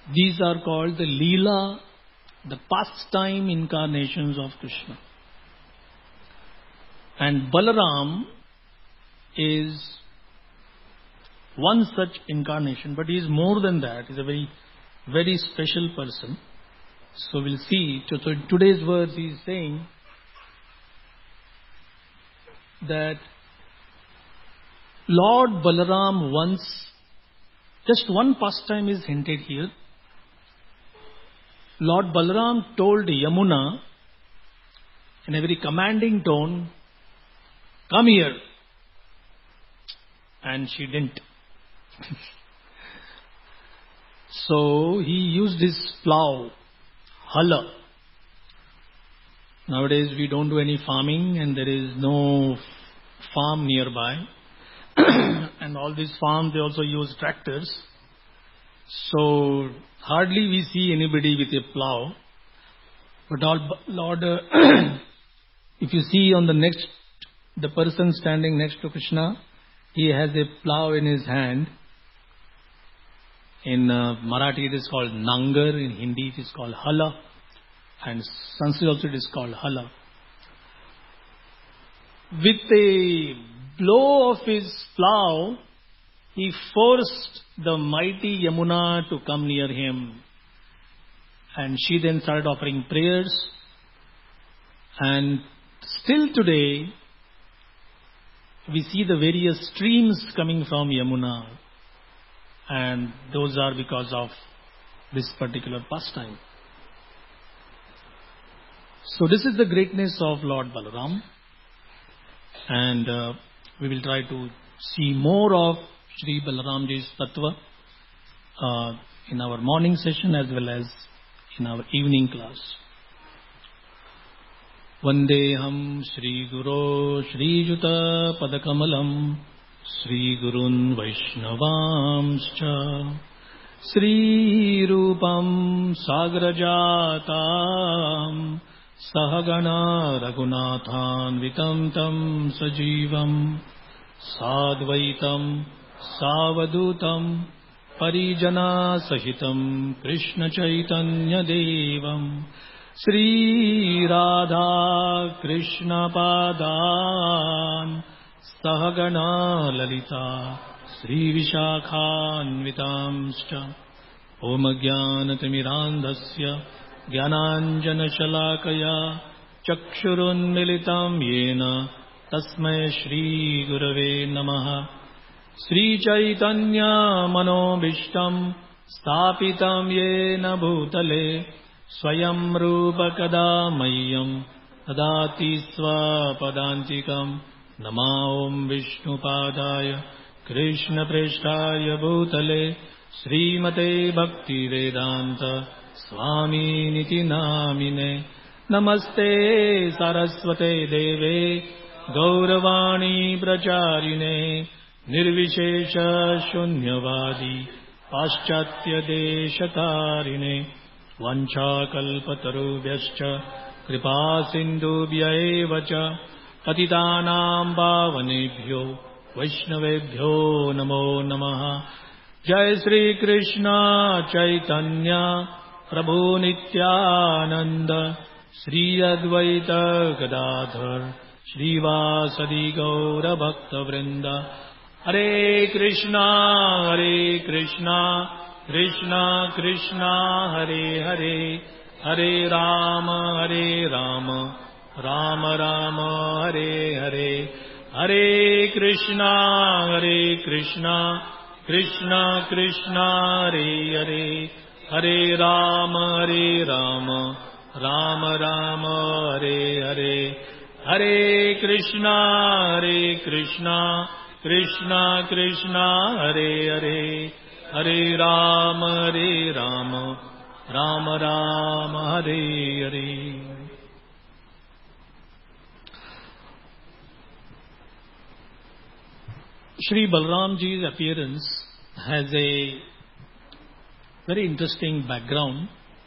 These are called the Leela, the pastime incarnations of Krishna. And Balaram is one such incarnation, but he is more than that. He is a very, very special person. So we'll see. So in today's verse he is saying that Lord Balaram once, just one pastime is hinted here. Lord Balaram told Yamuna in a very commanding tone, "Come here." And she didn't. So he used his plow, Hala. Nowadays we don't do any farming and there is no farm nearby. And all these farms, they also use tractors. So hardly we see anybody with a plow. But Lord, if you see on the person standing next to Krishna, he has a plow in his hand. In Marathi it is called Nangar, in Hindi it is called Hala, and Sanskrit also it is called Hala. With a blow of his plow, he forced the mighty Yamuna to come near him. And she then started offering prayers. And still today, we see the various streams coming from Yamuna. And those are because of this particular pastime. So this is the greatness of Lord Balaram. And we will try to see more of Shri Balaramji's Tattva in our morning session as well as in our evening class. Vandeham Shri Guru Shri Juta Padakamalam Shri Gurun Vaishnavamscha Shri Rupam Sagrajatam Sahagana Raghunathan Vitam Tam Sajivam Sadvaitam Savadutam Parijana Sahitam Krishna Chaitanya Devam Sri Radha Krishna Padan Sahagana Lalita Sri Vishakhanvitamscha Om Jnanatimirandhasya Jnananjana Shalakaya Chakshurunmilitam Yena Tasmai Shri Gurave Namaha Sri Chaitanya Manobishtam Stapitam Yena Bhutale Swayam Rupa Kada Mayyam Tadati Swapadantikam Nama Om Vishnu Padaya Krishna Preshtaya Bhutale Srimate Bhakti Vedanta Swami Niti Namine Namaste Saraswate Deve Gauravani Pracharine Nirvishesha Shunyavadi Paschatya Deshatarine Vancha Kalpatarubhyascha Kripa Sindhubhya Evacha Patitanam Bhavanebhyo Vaishnavebhyo Namo Namaha Jai Sri Krishna Chaitanya Prabhu Nityananda Sri Advaita Gadadhar Shri Vasadi Gaura Bhakta Vrinda Hare Krishna Krishna Krishna Hare Hare Hare Rama Rama Rama Hare Hare Hare Krishna Krishna Krishna Hare Hare Hare Rama Rama Rama Hare Hare Hare Krishna Krishna Krishna Hare Hare Hare Rama Rama Rama Hare Hare. Shri Balaramji's appearance has a very interesting background,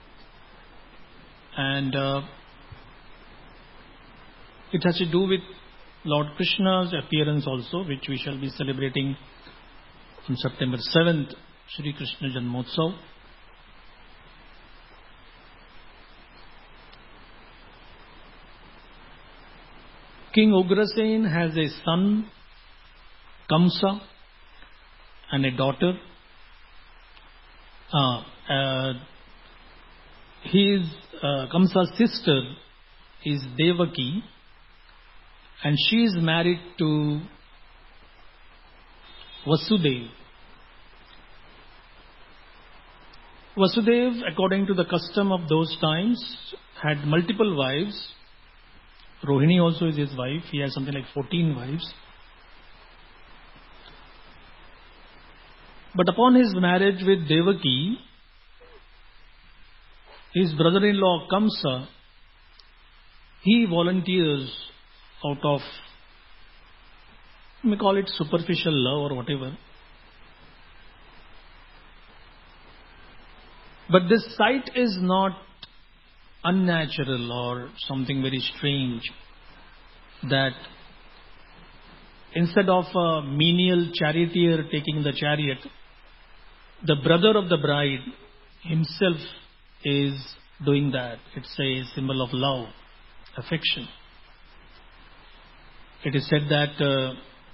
and it has to do with Lord Krishna's appearance also, which we shall be celebrating on September 7th, Shri Krishna Janmotsav. King Ugrasen has a son, Kamsa, and a daughter. Kamsa's sister is Devaki, and she is married to Vasudev. Vasudev, according to the custom of those times, had multiple wives. Rohini also is his wife. He has something like 14 wives. But upon his marriage with Devaki, his brother-in-law Kamsa, he volunteers out of, we may call it superficial love or whatever. But this sight is not unnatural or something very strange, that instead of a menial charioteer taking the chariot, the brother of the bride himself is doing that. It's a symbol of love, affection. It is said that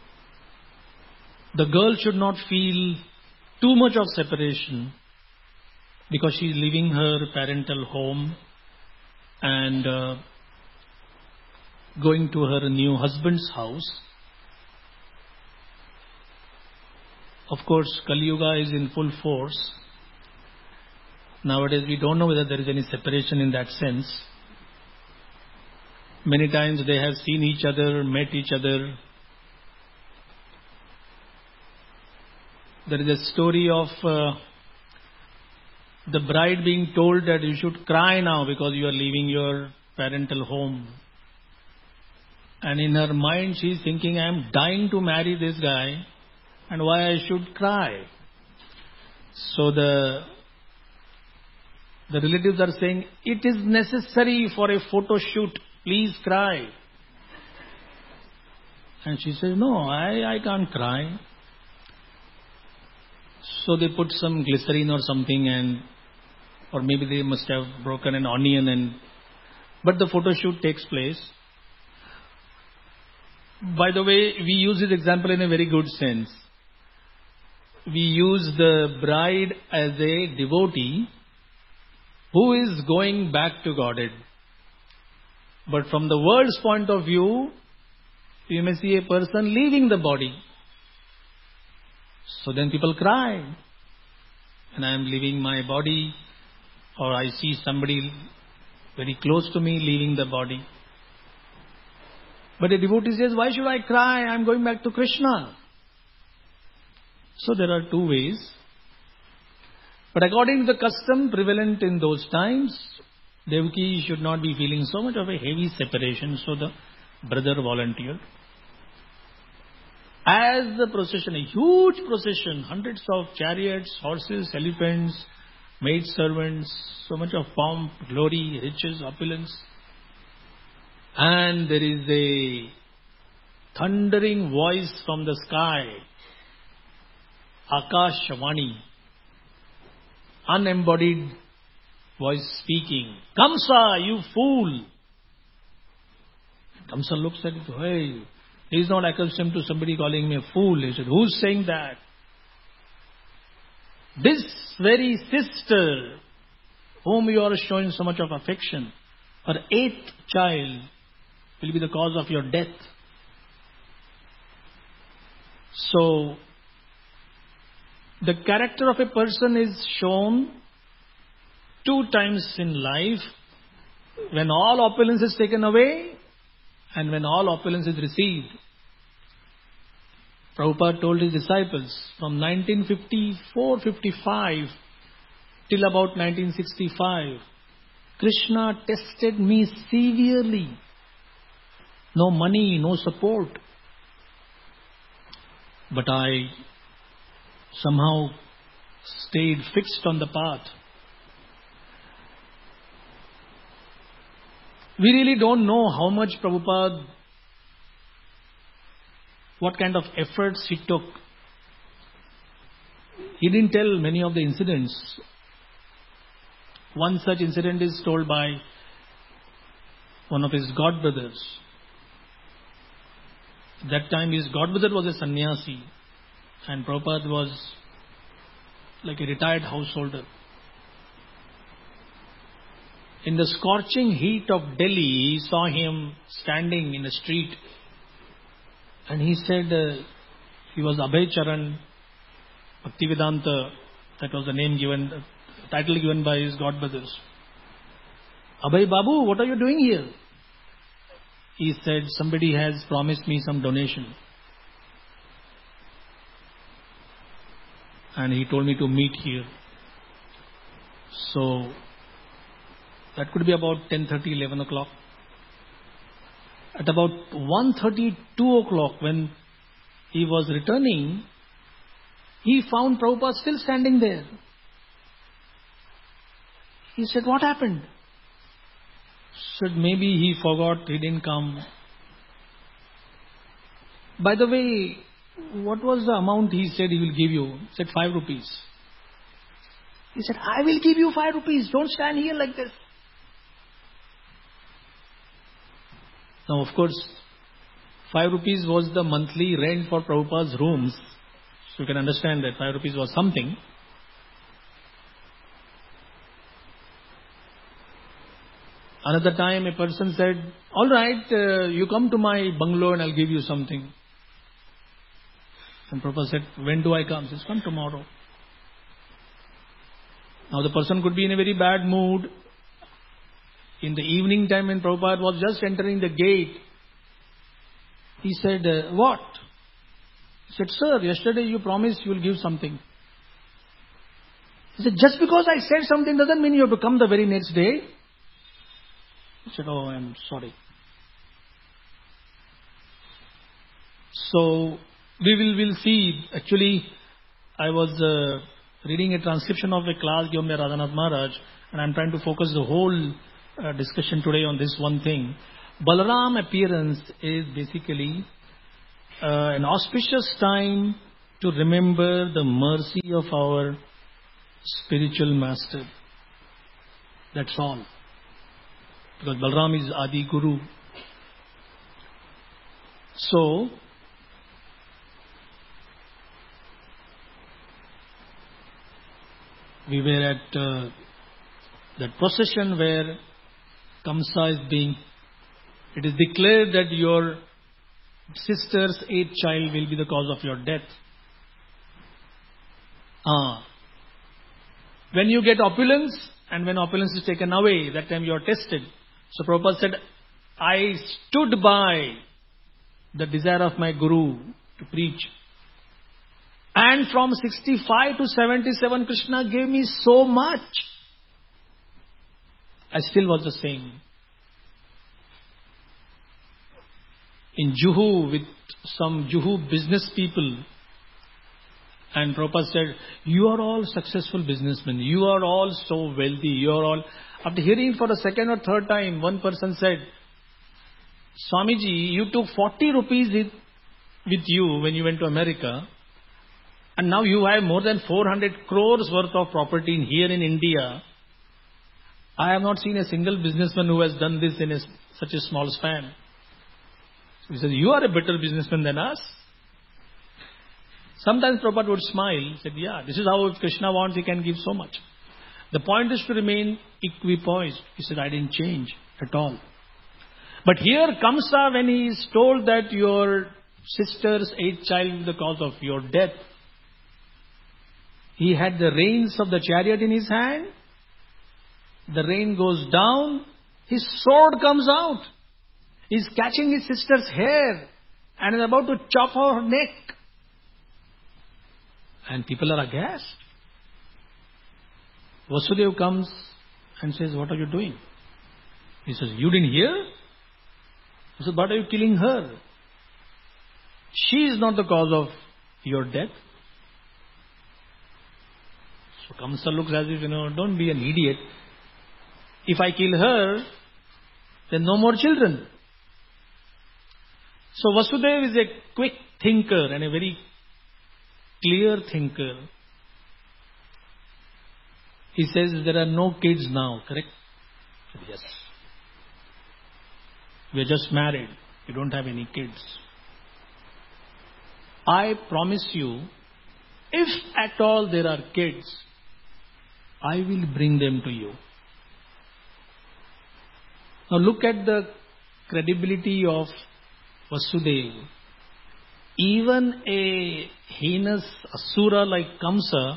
the girl should not feel too much of separation because she is leaving her parental home and going to her new husband's house. Of course, Kali Yuga is in full force. Nowadays, we don't know whether there is any separation in that sense. Many times they have seen each other, met each other. There is a story of the bride being told that you should cry now because you are leaving your parental home. And in her mind she is thinking, I am dying to marry this guy, and why I should cry? So the relatives are saying, it is necessary for a photo shoot, please cry. And she says, no, I can't cry. So they put some glycerine or something, or maybe they must have broken an onion, but the photo shoot takes place. By the way, we use this example in a very good sense. We use the bride as a devotee who is going back to Godhead. But from the world's point of view, you may see a person leaving the body. So then people cry, and I am leaving my body, or I see somebody very close to me leaving the body. But a devotee says, why should I cry? I am going back to Krishna. So there are two ways. But according to the custom prevalent in those times, Devaki should not be feeling so much of a heavy separation, so the brother volunteered. As the procession, a huge procession, hundreds of chariots, horses, elephants, maidservants, so much of pomp, glory, riches, opulence. And there is a thundering voice from the sky, Akashavani, unembodied voice speaking. Kamsa, you fool! Kamsa looks at it, hey, he is not accustomed to somebody calling me a fool. He said, who's saying that? This very sister, whom you are showing so much of affection, her 8th child will be the cause of your death. So, the character of a person is shown 2 times in life, when all opulence is taken away and when all opulence is received. Prabhupada told his disciples from 1954-55 till about 1965, Krishna tested me severely. No money, no support. But I somehow stayed fixed on the path. We really don't know how much Prabhupada, what kind of efforts he took. He didn't tell many of the incidents. One such incident is told by one of his godbrothers. That time his godmother was a sannyasi and Prabhupada was like a retired householder. In the scorching heat of Delhi, he saw him standing in the street and he said, he was Abhay Charan Bhaktivedanta, that was the name given, title given by his godbrothers. Abhay Babu, what are you doing here? He said, somebody has promised me some donation. And he told me to meet here. So, that could be about 10:30, 11 o'clock. At about 1:30, 2 o'clock, when he was returning, he found Prabhupada still standing there. He said, what happened? Said, maybe he forgot, he didn't come. By the way, what was the amount he said he will give you? He said, 5 rupees. He said, I will give you 5 rupees. Don't stand here like this. Now, of course, 5 rupees was the monthly rent for Prabhupada's rooms. So you can understand that 5 rupees was something. Another time a person said, all right, you come to my bungalow and I'll give you something. And Prabhupada said, when do I come? He says, come tomorrow. Now the person could be in a very bad mood. In the evening time when Prabhupada was just entering the gate, he said, what? He said, sir, yesterday you promised you will give something. He said, just because I said something doesn't mean you have to come the very next day. He said, oh, I'm sorry. So, we'll see. Actually, I was reading a transcription of a class given by Radhanath Maharaj, and I'm trying to focus the whole discussion today on this one thing. Balaram appearance is basically an auspicious time to remember the mercy of our spiritual master. That's all. Because Balaram is Adi Guru. So, we were at that procession where Kamsa is being, it is declared that your sister's 8th child will be the cause of your death. When you get opulence, and when opulence is taken away, that time you are tested. So Prabhupada said, I stood by the desire of my Guru to preach. And from 65 to 77, Krishna gave me so much. I still was the same. In Juhu, with some Juhu business people, and Prabhupada said, you are all successful businessmen. You are all so wealthy. You are all... After hearing for the second or third time, one person said, Swamiji, you took 40 rupees with you when you went to America. And now you have more than 400 crores worth of property here in India. I have not seen a single businessman who has done this in such a small span. So he says, you are a better businessman than us. Sometimes Prabhupada would smile. He said, yeah, this is how if Krishna wants, he can give so much. The point is to remain equipoised. He said, I didn't change at all. But here Kamsa, when he is told that your sister's 8th child is the cause of your death, he had the reins of the chariot in his hand. The rein goes down. His sword comes out. He's catching his sister's hair and is about to chop her neck. And people are aghast. Vasudeva comes and says, what are you doing? He says, you didn't hear? He says, but are you killing her? She is not the cause of your death. So Kamsa looks as if, don't be an idiot. If I kill her, then no more children. So Vasudeva is a quick thinker and a very clear thinker. He says, there are no kids now, correct? Yes. We are just married. We don't have any kids. I promise you, if at all there are kids, I will bring them to you. Now look at the credibility of Vasudeva. Even a heinous asura like Kamsa,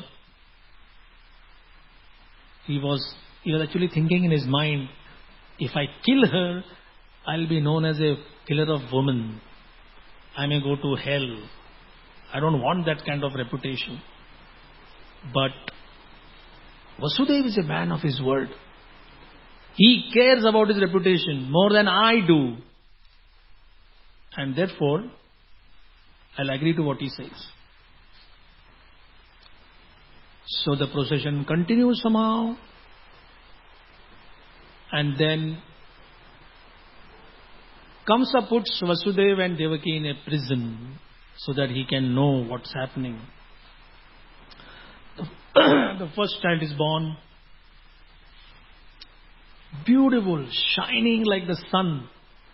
he was actually thinking in his mind, if I kill her, I'll be known as a killer of women. I may go to hell. I don't want that kind of reputation. But Vasudeva is a man of his word. He cares about his reputation more than I do. And therefore, I'll agree to what he says. So the procession continues somehow. And then Kamsa puts Vasudeva and Devaki in a prison so that he can know what's happening. The first child is born. Beautiful, shining like the sun.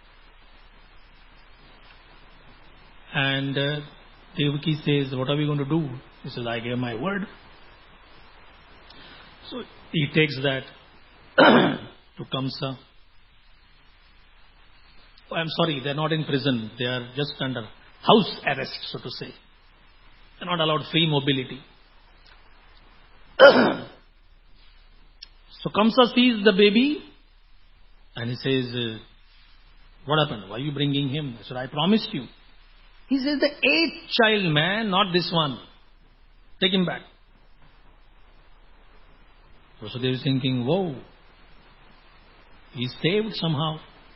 And Devaki says, what are we going to do? He says, I gave my word. So he takes that to Kamsa. Oh, I'm sorry, they're not in prison. They are just under house arrest, so to say. They're not allowed free mobility. So Kamsa sees the baby and he says, what happened? Why are you bringing him? I said, I promised you. He says, the 8th child, man, not this one. Take him back. So they were thinking, whoa, he's saved somehow.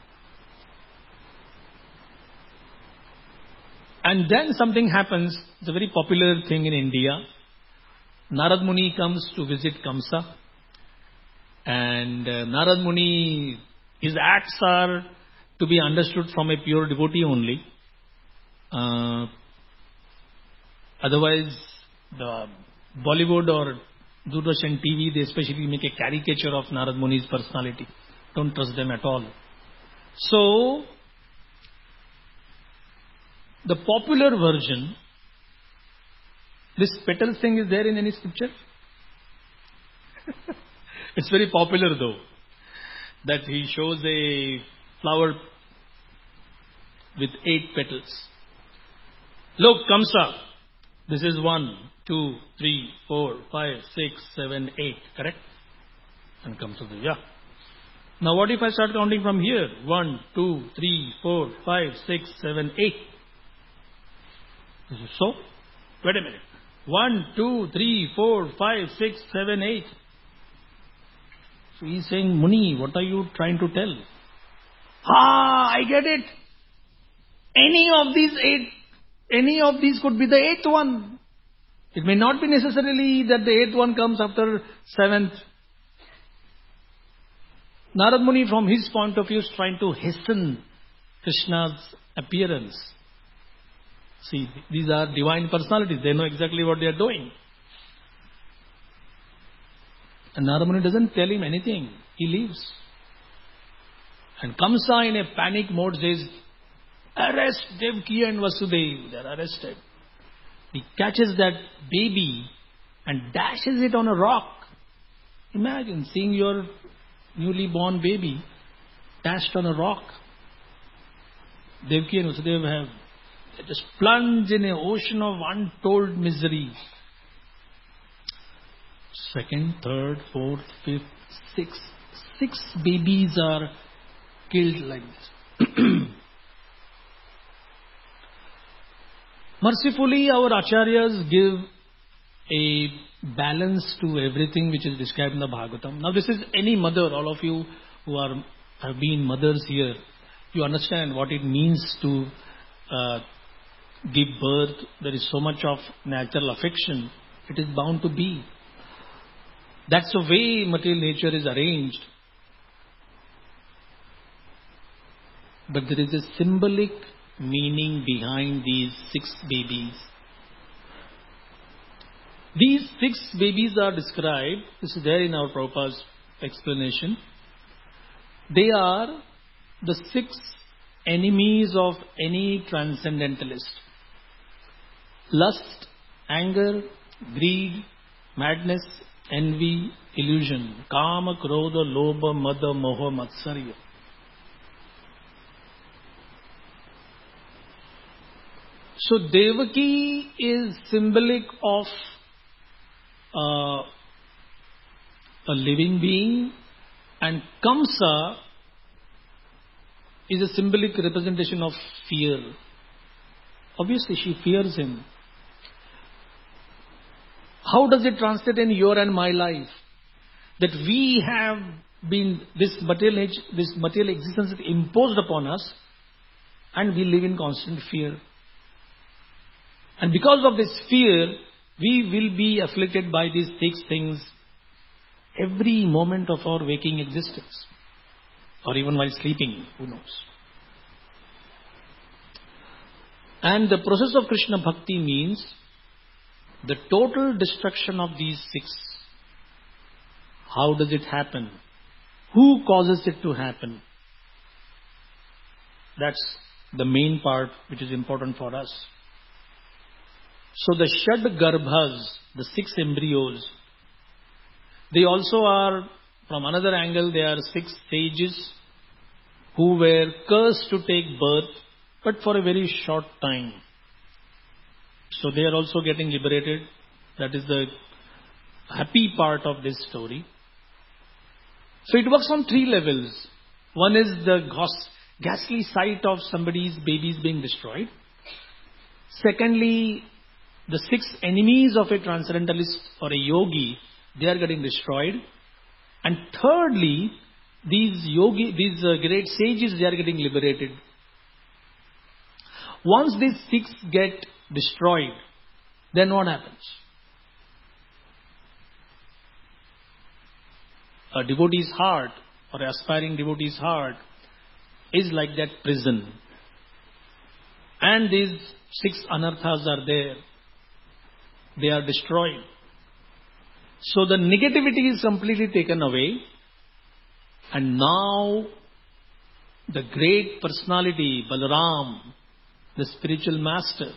And then something happens. It's a very popular thing in India. Narad Muni comes to visit Kamsa. And Narad Muni, his acts are to be understood from a pure devotee only. Otherwise, the Bollywood or Doordarshan TV, they especially make a caricature of Narad Muni's personality. Don't trust them at all. So, the popular version, this petal thing is there in any scripture? It's very popular though, that he shows a flower with 8 petals. Look, Kamsa, this is 1, 2, 3, 4, 5, 6, 7, 8, correct? And Kamsa says, yeah. Now what if I start counting from here? 1, 2, 3, 4, 5, 6, 7, 8. This is so. Wait a minute. 1, 2, 3, 4, 5, 6, 7, 8. So he's saying, Muni, what are you trying to tell? I get it. Any of these could be the 8th one. It may not be necessarily that the 8th one comes after 7th. Narad Muni, from his point of view, is trying to hasten Krishna's appearance. See, these are divine personalities. They know exactly what they are doing. And Narad Muni doesn't tell him anything. He leaves. And Kamsa, in a panic mode, says, arrest Devaki and Vasudeva. They are arrested. He catches that baby and dashes it on a rock. Imagine seeing your newly born baby dashed on a rock. Devaki and Vasudeva have just plunged in an ocean of untold misery. 2nd, 3rd, 4th, 5th, 6th. 6 babies are killed like this. Mercifully, our acharyas give a balance to everything which is described in the Bhagavatam. Now this is any mother, all of you who have been mothers here, you understand what it means to give birth. There is so much of natural affection. It is bound to be. That's the way material nature is arranged. But there is a symbolic meaning behind these 6 babies. These 6 babies are described, this is there in our Prabhupada's explanation. They are the 6 enemies of any transcendentalist. Lust, anger, greed, madness, envy, illusion. Kama, krodha, lobha, mada, moha, matsarya. So Devaki is symbolic of a living being, and Kamsa is a symbolic representation of fear. Obviously, she fears him. How does it translate in your and my life? That we have been, this material existence is imposed upon us, and we live in constant fear. And because of this fear, we will be afflicted by these 6 things every moment of our waking existence, or even while sleeping, who knows. And the process of Krishna Bhakti means the total destruction of these 6. How does it happen? Who causes it to happen? That's the main part which is important for us. So the Shad Garbhas, the 6 embryos, they also are, from another angle, they are 6 sages who were cursed to take birth, but for a very short time. So they are also getting liberated. That is the happy part of this story. So it works on 3 levels. One is the ghastly sight of somebody's babies being destroyed. Secondly, the 6 enemies of a transcendentalist or a yogi, they are getting destroyed. And thirdly, these great sages, they are getting liberated. Once these 6 get destroyed, then what happens? A devotee's heart, or an aspiring devotee's heart, is like that prison. And these 6 anarthas are there. They are destroyed. So the negativity is completely taken away. And now the great personality, Balaram, the spiritual master,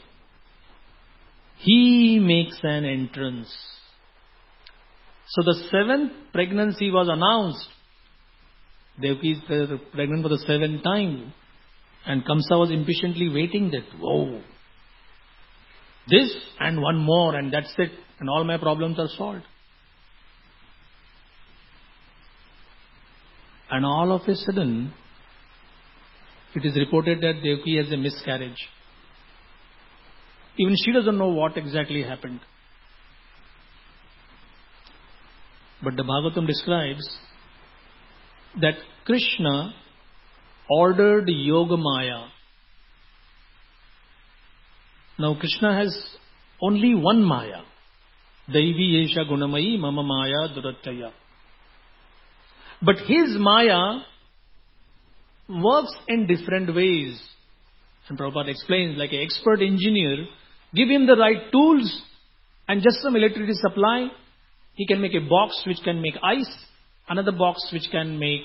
he makes an entrance. So the 7th pregnancy was announced. Devaki is pregnant for the 7th time. And Kamsa was impatiently waiting that, whoa, this and one more, and that's it. And all my problems are solved. And all of a sudden, it is reported that Devaki has a miscarriage. Even she doesn't know what exactly happened. But the Bhagavatam describes that Krishna ordered Yogamaya. Now Krishna has only one Maya. Daivi Yesha Gunamayi Mama Maya Durattaya. But his Maya works in different ways. And Prabhupada explains, like an expert engineer, give him the right tools and just some electricity supply. He can make a box which can make ice, another box which can make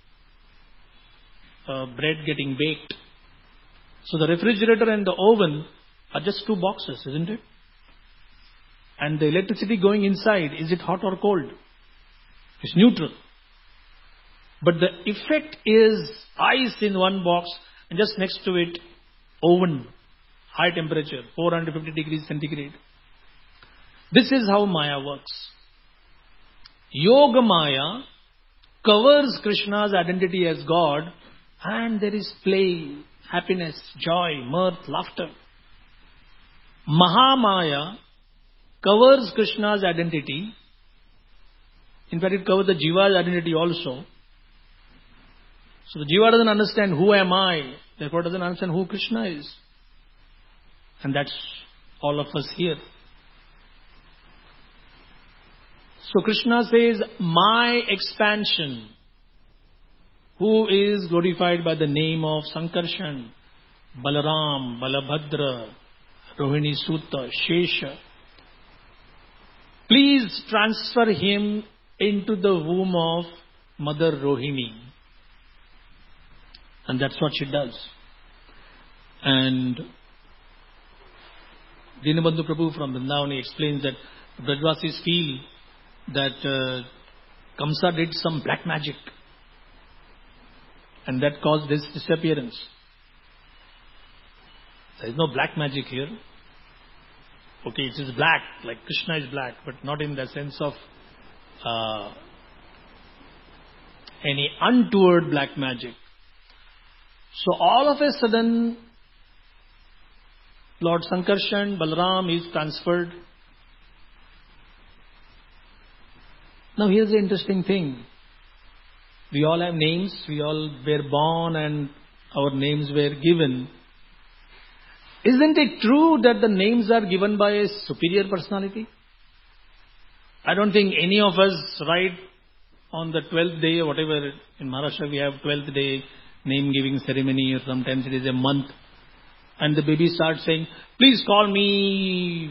bread getting baked. So the refrigerator and the oven are just 2 boxes, isn't it? And the electricity going inside, is it hot or cold? It's neutral. But the effect is ice in one box and just next to it, oven, high temperature, 450 degrees centigrade. This is how Maya works. Yoga Maya covers Krishna's identity as God, and there is play, happiness, joy, mirth, laughter. Mahamaya covers Krishna's identity. In fact, it covers the Jiva's identity also. So the Jiva doesn't understand who am I, therefore doesn't understand who Krishna is. And that's all of us here. So Krishna says, my expansion, who is glorified by the name of Sankarshan, Balaram, Balabhadra, Rohini Sutta, Shesha. Please transfer him into the womb of Mother Rohini. And that's what she does. And Dinabandhu Prabhu from Vrindavan, he explains that Brajvasis feel that Kamsa did some black magic and that caused his disappearance. There is no black magic here. Okay, it is black, like Krishna is black, but not in the sense of any untoward black magic. So all of a sudden, Lord Sankarshan, Balaram is transferred. Now here's the interesting thing. We all have names, we all were born and our names were given. Isn't it true that the names are given by a superior personality? I don't think any of us, right on the 12th day or whatever, in Maharashtra we have 12th day name giving ceremony, or sometimes it is a month, and the baby starts saying, please call me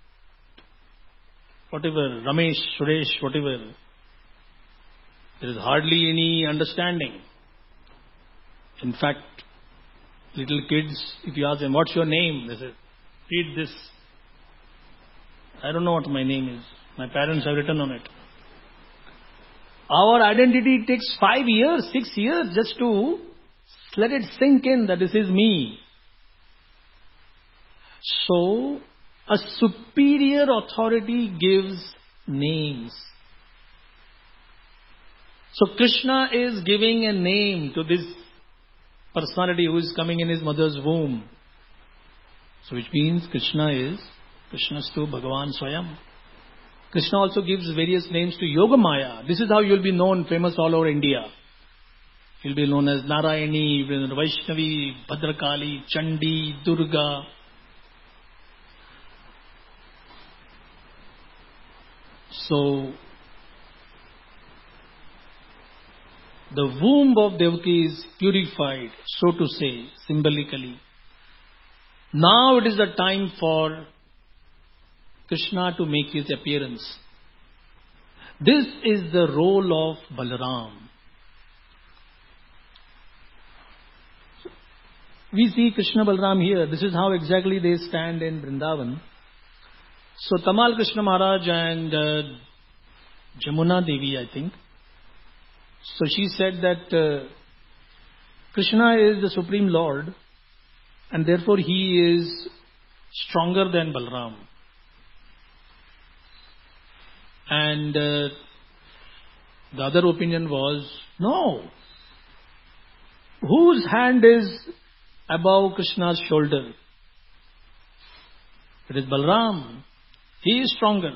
whatever, Ramesh, Suresh, whatever. There is hardly any understanding. In fact, little kids, if you ask them, what's your name? They say, read this. I don't know what my name is. My parents have written on it. Our identity takes 5 years, 6 years just to let it sink in that this is me. So, a superior authority gives names. So Krishna is giving a name to this personality who is coming in his mother's womb. So which means Krishnastu Bhagavan Swayam. Krishna also gives various names to Yogamaya. This is how you will be known, famous all over India. You will be known as Narayani, Vaishnavi, Bhadrakali, Chandi, Durga. So, the womb of Devaki is purified, so to say, symbolically. Now it is the time for Krishna to make his appearance. This is the role of Balaram. We see Krishna Balaram here. This is how exactly they stand in Vrindavan. So Tamal Krishna Maharaj and Jamuna Devi, I think. So she said that Krishna is the Supreme Lord and therefore he is stronger than Balaram. And the other opinion was, no. Whose hand is above Krishna's shoulder? It is Balaram. He is stronger.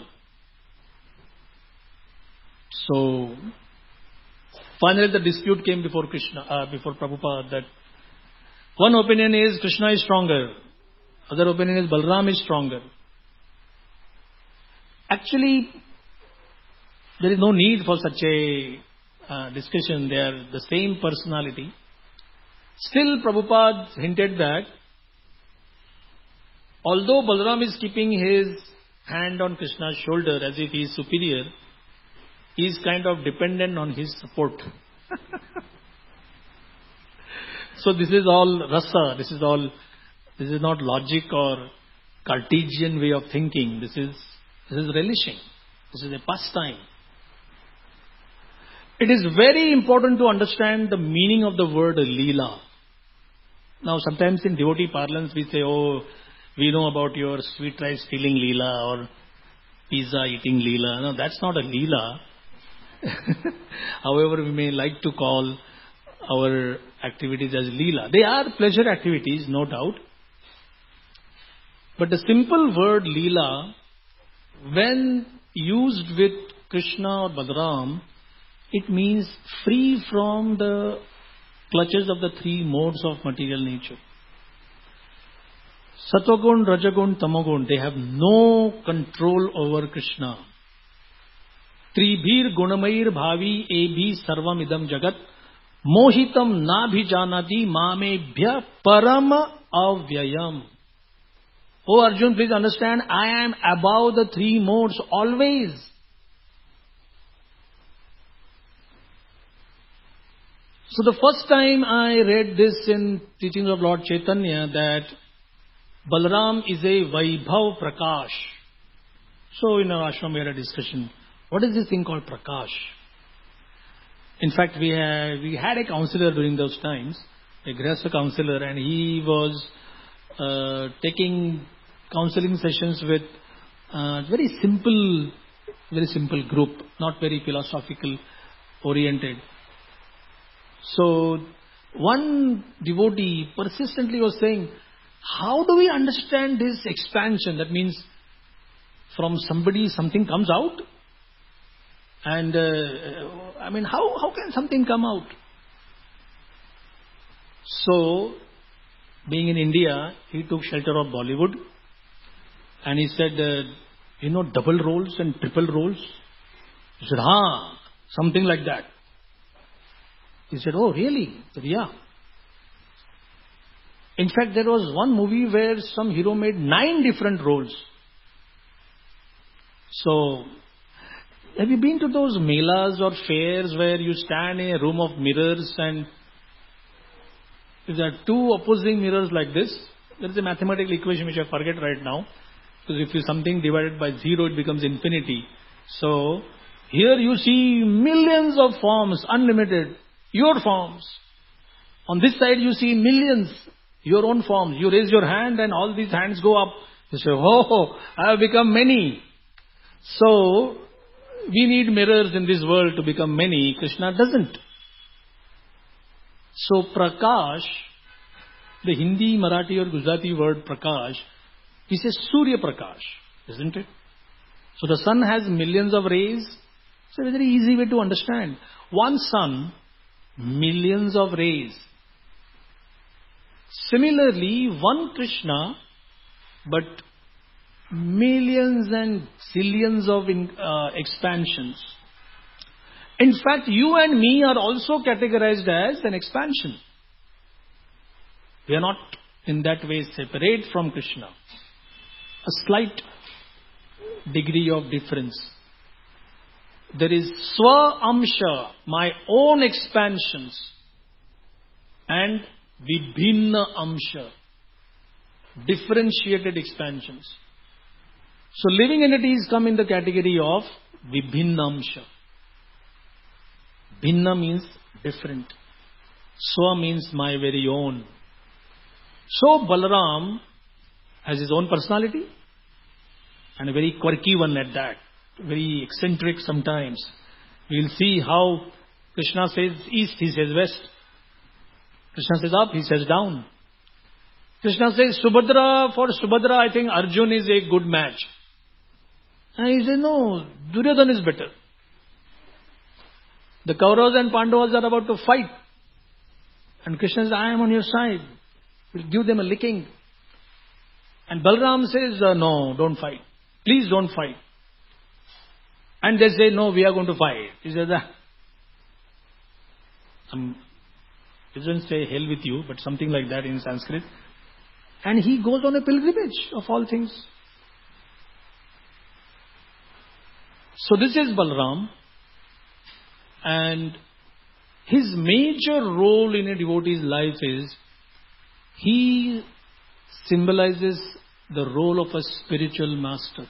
So, finally the dispute came before before Prabhupada, that one opinion is Krishna is stronger. Other opinion is Balaram is stronger. Actually, there is no need for such a discussion. They are the same personality. Still, Prabhupada hinted that although Balaram is keeping his hand on Krishna's shoulder as if he is superior, he is kind of dependent on his support. So this is all rasa. This is not logic or Cartesian way of thinking. This is relishing. This is a pastime. It is very important to understand the meaning of the word Leela. Now sometimes in devotee parlance we say, oh, we know about your sweet rice stealing Leela or pizza eating Leela. No, that's not a Leela. However, we may like to call our activities as Leela. They are pleasure activities, no doubt. But the simple word Leela, when used with Krishna or Balaram, it means free from the clutches of the three modes of material nature. Satogun, Rajagun, Tamagun, they have no control over Krishna. Tribhir gunamair bhavi ebhi sarvam idam jagat mohitam nabhi janati mamebhya param avyayam. Oh Arjun, please understand, I am above the three modes always. So the first time I read this in teachings of Lord Chaitanya, that Balaram is a Vaibhav Prakash. So in our ashram we had a discussion. What is this thing called Prakash? In fact, we had a counselor during those times, a Grihastha counselor, and he was taking counseling sessions with very simple group, not very philosophical oriented. So one devotee persistently was saying, how do we understand this expansion? That means from somebody something comes out? And how can something come out? So, being in India, he took shelter of Bollywood. And he said, double roles and triple roles? He said, something like that. He said, oh, really? He said, yeah. In fact, there was one movie where some hero made 9 different roles. So, have you been to those melas or fairs where you stand in a room of mirrors and if there are 2 opposing mirrors like this, there is a mathematical equation which I forget right now. Because if you something divided by 0, it becomes infinity. So, here you see millions of forms, unlimited, your forms. On this side you see millions, your own forms. You raise your hand and all these hands go up. You say, oh, I have become many. So, we need mirrors in this world to become many. Krishna doesn't. So, Prakash, the Hindi, Marathi or Gujarati word Prakash, he says Surya Prakash, isn't it? So, the sun has millions of rays. It's a very easy way to understand. One sun, millions of rays. Similarly, one Krishna, but millions and zillions of expansions. In fact, you and me are also categorized as an expansion. We are not in that way separate from Krishna. A slight degree of difference. There is Swa Amsha, my own expansions, and Vibhinna Amsha, differentiated expansions. So living entities come in the category of Vibhinnamsha. Bhinna means different. Swa means my very own. So Balaram has his own personality and a very quirky one at that. Very eccentric sometimes. We'll see how Krishna says east, he says west. Krishna says up, he says down. Krishna says Subhadra, for Subhadra I think Arjun is a good match. And he says, no, Duryodhana is better. The Kauravas and Pandavas are about to fight. And Krishna says, I am on your side. We'll give them a licking. And Balaram says, no, don't fight. Please don't fight. And they say, no, we are going to fight. He says, he doesn't say hell with you, but something like that in Sanskrit. And he goes on a pilgrimage of all things. So this is Balaram, and his major role in a devotee's life is he symbolizes the role of a spiritual master.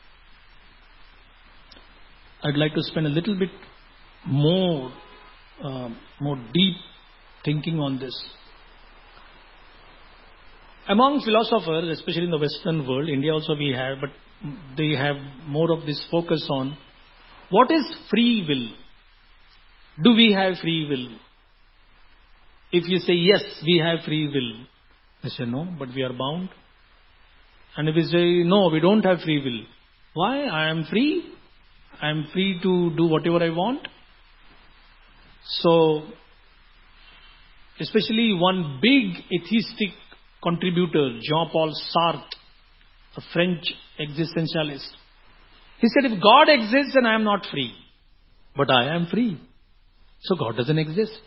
I'd like to spend a little bit more deep thinking on this. Among philosophers, especially in the Western world, India also we have, but they have more of this focus on what is free will. Do we have free will? If you say yes, we have free will, they say no, but we are bound. And if you say no, we don't have free will. Why? I am free. I am free to do whatever I want. So, especially one big atheistic contributor, Jean-Paul Sartre, a French existentialist. He said, if God exists, then I am not free. But I am free. So God doesn't exist.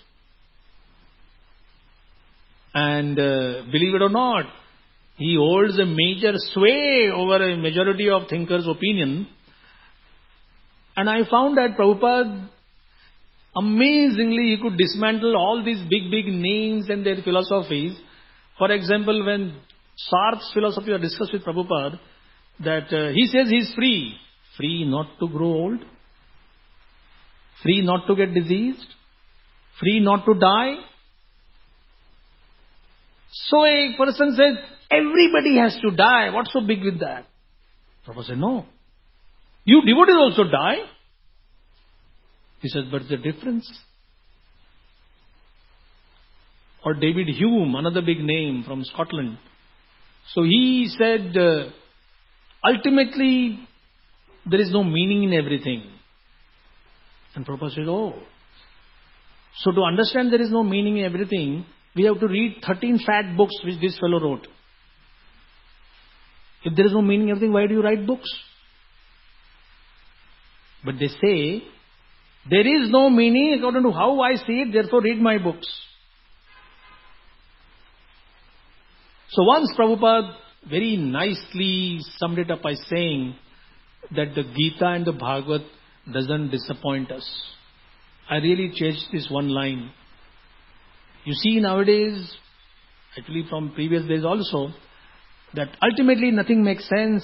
And believe it or not, he holds a major sway over a majority of thinkers' opinion. And I found that Prabhupada, amazingly, he could dismantle all these big names and their philosophies. For example, when Sarth's philosophy I discussed with Prabhupada that he says he's free. Free not to grow old. Free not to get diseased. Free not to die. So a person says, everybody has to die. What's so big with that? Prabhupada said, no. You devotees also die. He says, but the difference. Or David Hume, another big name from Scotland. So he said, ultimately, there is no meaning in everything. And Prabhupada said, oh. So to understand there is no meaning in everything, we have to read 13 fat books which this fellow wrote. If there is no meaning in everything, why do you write books? But they say, there is no meaning according to how I see it, therefore read my books. So once Prabhupada very nicely summed it up by saying that the Gita and the Bhagavad doesn't disappoint us. I really changed this one line. You see nowadays, actually from previous days also, that ultimately nothing makes sense,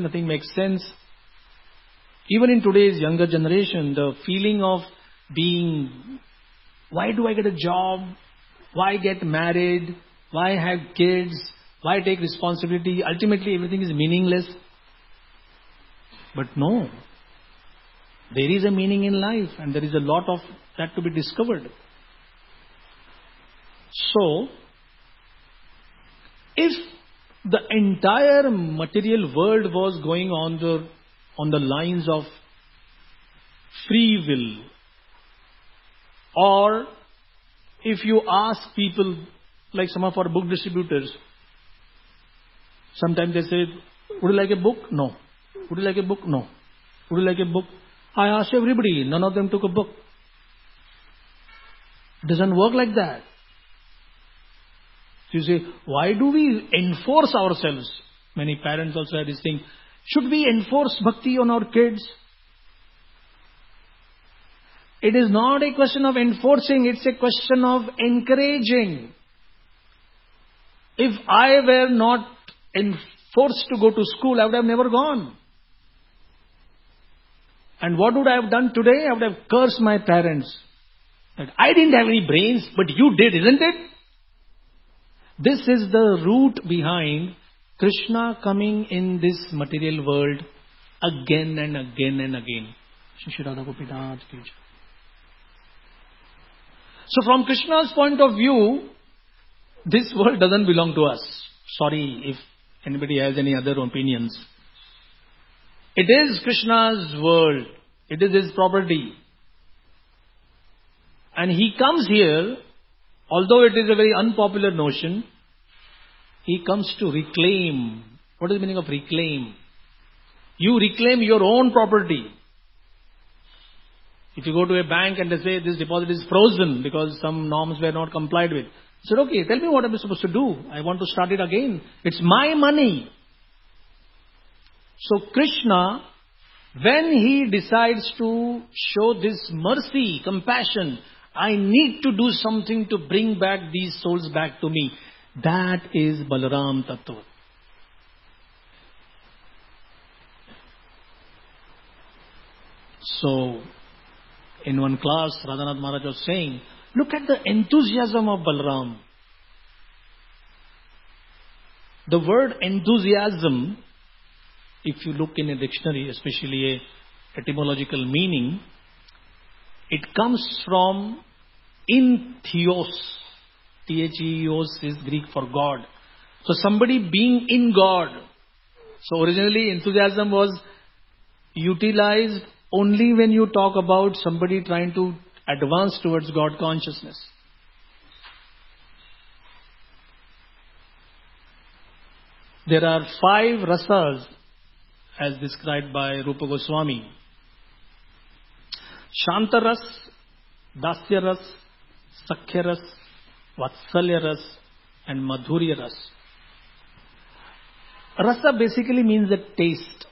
Even in today's younger generation, the feeling of being, why do I get a job? Why get married? Why have kids? Why take responsibility? Ultimately everything is meaningless. But no. There is a meaning in life and there is a lot of that to be discovered. So, if the entire material world was going on the lines of free will, or if you ask people, like some of our book distributors, sometimes they say, would you like a book? No. Would you like a book? No. Would you like a book? I asked everybody, none of them took a book. It doesn't work like that. So you say, why do we enforce ourselves? Many parents also have this thing. Should we enforce bhakti on our kids? It is not a question of enforcing, it's a question of encouraging. If I were not forced to go to school, I would have never gone. And what would I have done today? I would have cursed my parents. That I didn't have any brains, but you did, isn't it? This is the root behind Krishna coming in this material world again and again and again. So from Krishna's point of view, this world doesn't belong to us. Sorry if anybody has any other opinions. It is Krishna's world. It is his property. And he comes here, although it is a very unpopular notion, he comes to reclaim. What is the meaning of reclaim? You reclaim your own property. If you go to a bank and they say this deposit is frozen because some norms were not complied with. I said, okay, tell me what I'm supposed to do. I want to start it again. It's my money. So Krishna, when he decides to show this mercy, compassion, I need to do something to bring back these souls back to me. That is Balaram Tattva. So, in one class, Radhanath Maharaj was saying, look at the enthusiasm of Balaram. The word enthusiasm, if you look in a dictionary, especially a etymological meaning, it comes from in theos. Theos is Greek for God. So somebody being in God. So originally enthusiasm was utilized only when you talk about somebody trying to advance towards God consciousness. There are 5 rasas as described by Rupa Goswami. Shantaras, Dasyaras, Sakhyaras, Vatsalyaras and Madhuryaras. Rasa basically means the taste.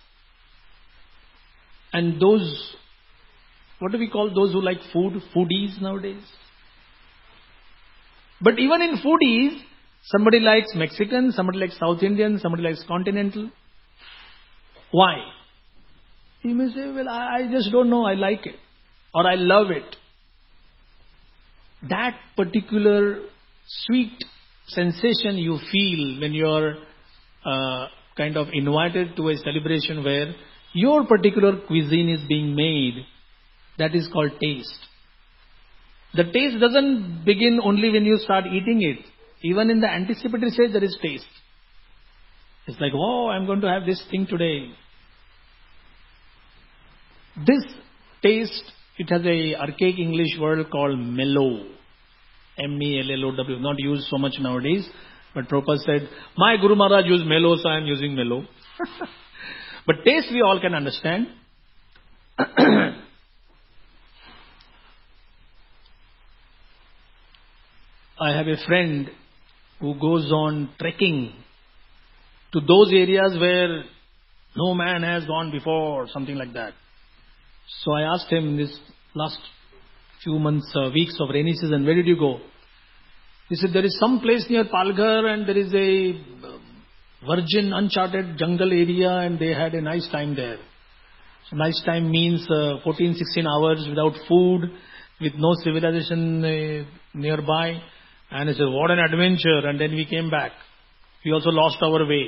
And those, what do we call those who like food? Foodies nowadays. But even in foodies, Somebody likes Mexican, somebody likes South Indian, somebody likes continental. Why? He may say, well, I just don't know, I like it. Or I love it. That particular sweet sensation you feel when you are kind of invited to a celebration where your particular cuisine is being made, that is called taste. The taste doesn't begin only when you start eating it. Even in the anticipatory stage, there is taste. It's like, oh, I'm going to have this thing today. This taste, it has a archaic English word called mellow. M-E-L-L-O-W. Not used so much nowadays. But Prabhupada said, my Guru Maharaj used mellow, so I am using mellow. But taste we all can understand. I have a friend who goes on trekking to those areas where no man has gone before, something like that. So I asked him this last few months, weeks of rainy season, where did you go? He said, there is some place near Palghar and there is a virgin, uncharted jungle area and they had a nice time there. So nice time means 14, 16 hours without food, with no civilization nearby. And he said, what an adventure. And then we came back. We also lost our way.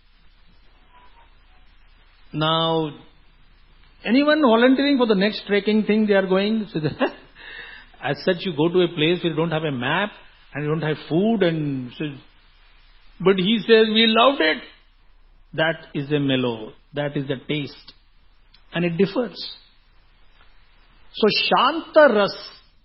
Now, anyone volunteering for the next trekking thing they are going? So as such, you go to a place where you don't have a map and you don't have food. But he says, we loved it. That is a mellow. That is the taste. And it differs. So, Shanta Ras.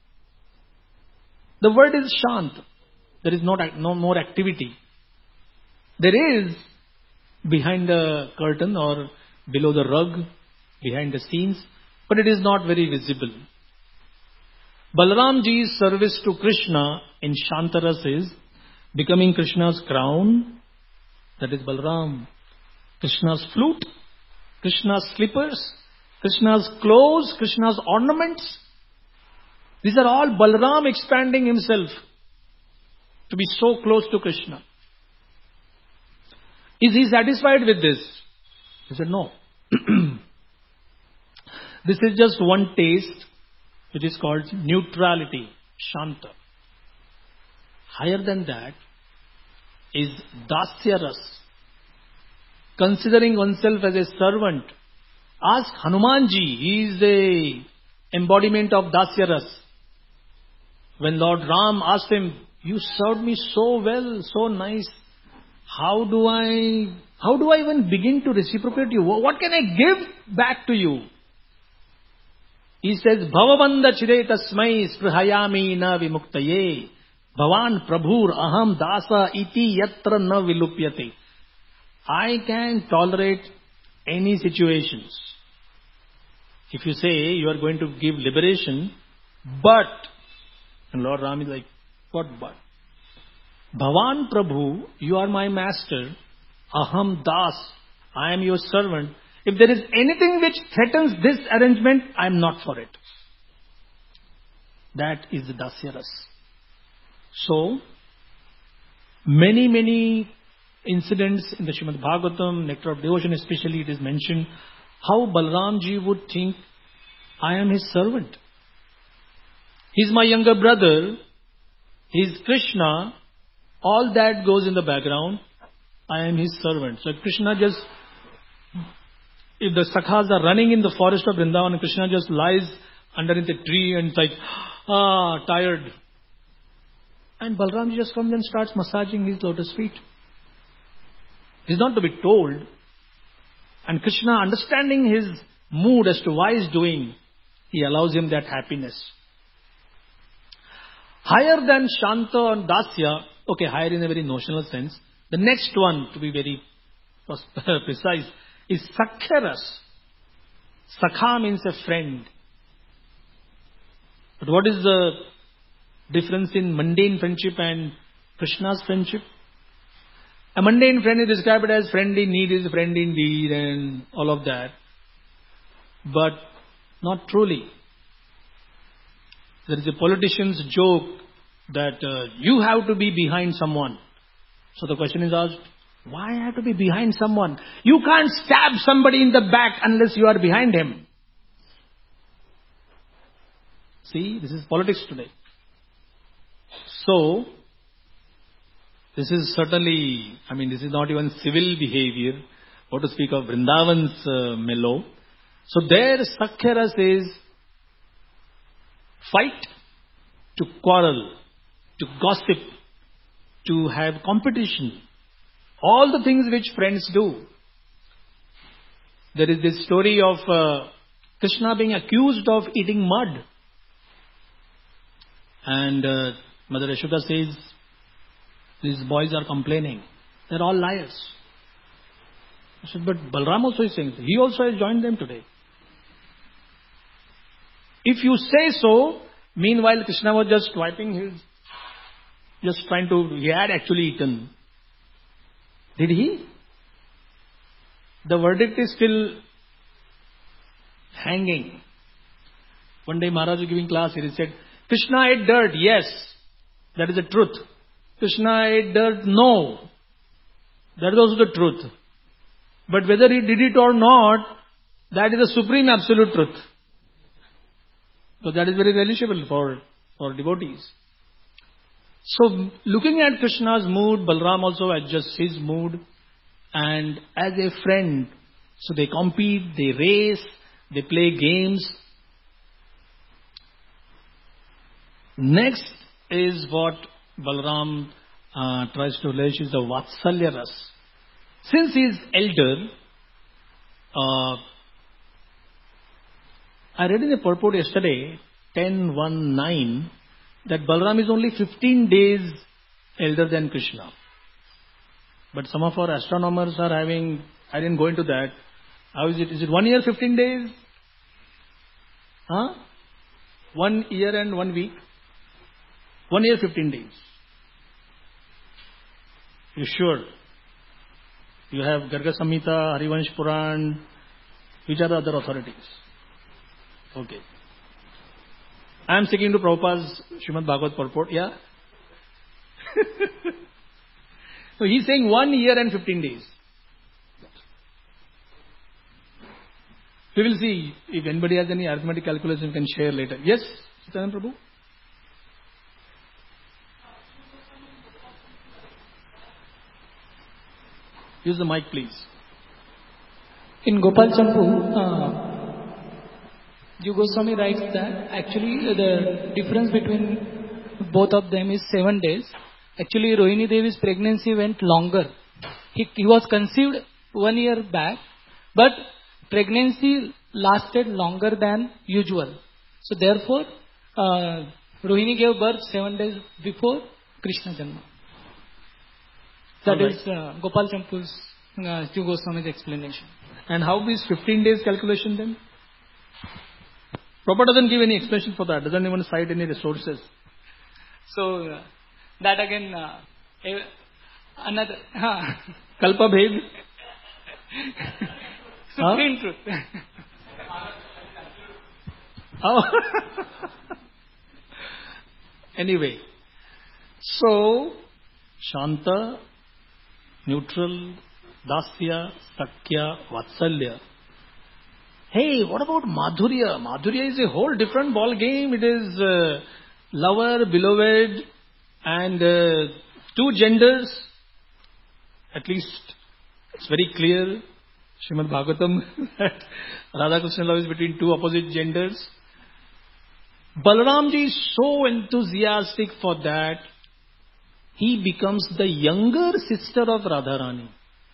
The word is Shant. There is no more activity. There is behind the curtain or below the rug, behind the scenes, but it is not very visible. Balaramji's service to Krishna in Shantaras is becoming Krishna's crown, that is Balaram, Krishna's flute, Krishna's slippers, Krishna's clothes, Krishna's ornaments. These are all Balaram expanding himself to be so close to Krishna. Is he satisfied with this? He said, no. This is just one taste, which is called neutrality, Shanta. Higher than that is Dasya Ras, considering oneself as a servant. Ask Hanumanji, he is the embodiment of Dasya Ras. When Lord Ram asked him, you served me so well, so nice. How do I even begin to reciprocate you? What can I give back to you? He says, Bhavavanda chide tasmai sprihayami na vimuktaye. Bhavan prabhur aham dasa iti yatra na vilupyate. I can tolerate any situations. If you say you are going to give liberation, but, and Lord Ram is like, what but? Bhavan Prabhu, you are my master. Aham Das, I am your servant. If there is anything which threatens this arrangement, I am not for it. That is the Dasya Ras. So, many incidents in the Srimad Bhagavatam, Nectar of Devotion especially, it is mentioned how Balaramji would think, I am his servant. He is my younger brother. He is Krishna. All that goes in the background. I am his servant. So Krishna just, if the Sakhas are running in the forest of Vrindavan, Krishna just lies underneath a tree and it's like, tired. And Balaram just comes and starts massaging his lotus feet. He's not to be told. And Krishna, understanding his mood as to why he's doing, he allows him that happiness. Higher than Shanta and Dasya, okay, higher in a very notional sense. The next one, to be very precise, is Sakhyaras. Sakha means a friend. But what is the difference in mundane friendship and Krishna's friendship? A mundane friend is described as friend in need is friend indeed and all of that. But not truly. There is a politician's joke that you have to be behind someone. So the question is asked, why I have to be behind someone? You can't stab somebody in the back unless you are behind him. See, this is politics today. So, this is certainly, this is not even civil behavior, or to speak of Vrindavan's mellow. So there Sakhya says, fight, to quarrel, to gossip, to have competition. All the things which friends do. There is this story of Krishna being accused of eating mud. And Mother Yashoda says, these boys are complaining. They're all liars. I said, but Balram also is saying, he also has joined them today. If you say so, meanwhile Krishna was just wiping his, he had actually eaten. Did he? The verdict is still hanging. One day Maharaj was giving class, he said, Krishna ate dirt, yes, that is the truth. Krishna ate dirt, no, that is also the truth. But whether he did it or not, that is the supreme absolute truth. So that is very relishable for devotees. So looking at Krishna's mood, Balram also adjusts his mood. And as a friend, so they compete, they race, they play games. Next is what Balram tries to relate is the Vatsalya Ras. Since he is elder, I read in the purport yesterday, 10:19, that Balram is only 15 days elder than Krishna. But some of our astronomers are having, I didn't go into that. How is it? Is it 1 year, 15 days? 1 year and 1 week? 1 year, 15 days. You sure? You have Garga Samhita, Harivansh Puran. Which are the other authorities? Okay. I am sticking to Prabhupada's Srimad Bhagavad purport. Yeah? So he is saying 1 year and 15 days. We will see if anybody has any arithmetic calculation, you can share later. Yes, Chaitanya Prabhu? Use the mic, please. In Gopal Champu, Jiva Goswami writes that actually the difference between both of them is 7 days. Actually, Rohini Devi's pregnancy went longer. He was conceived 1 year back, but pregnancy lasted longer than usual. So therefore, Rohini gave birth 7 days before Krishna Janma. That is Gopal Champu's Jiva Goswami's explanation. And how is 15 days calculation then? Prabhupada doesn't give any explanation for that, doesn't even cite any resources. So, that again, another... Kalpa Bhed? Supreme truth. Anyway, so, Shanta, neutral, Dasya, Sakya, Vatsalya. Hey, what about Madhurya? Madhurya is a whole different ball game. It is lover, beloved, and two genders. At least it's very clear, Srimad Bhagavatam, that Radha Krishna love is between two opposite genders. Balaramji is so enthusiastic for that, he becomes the younger sister of Radharani.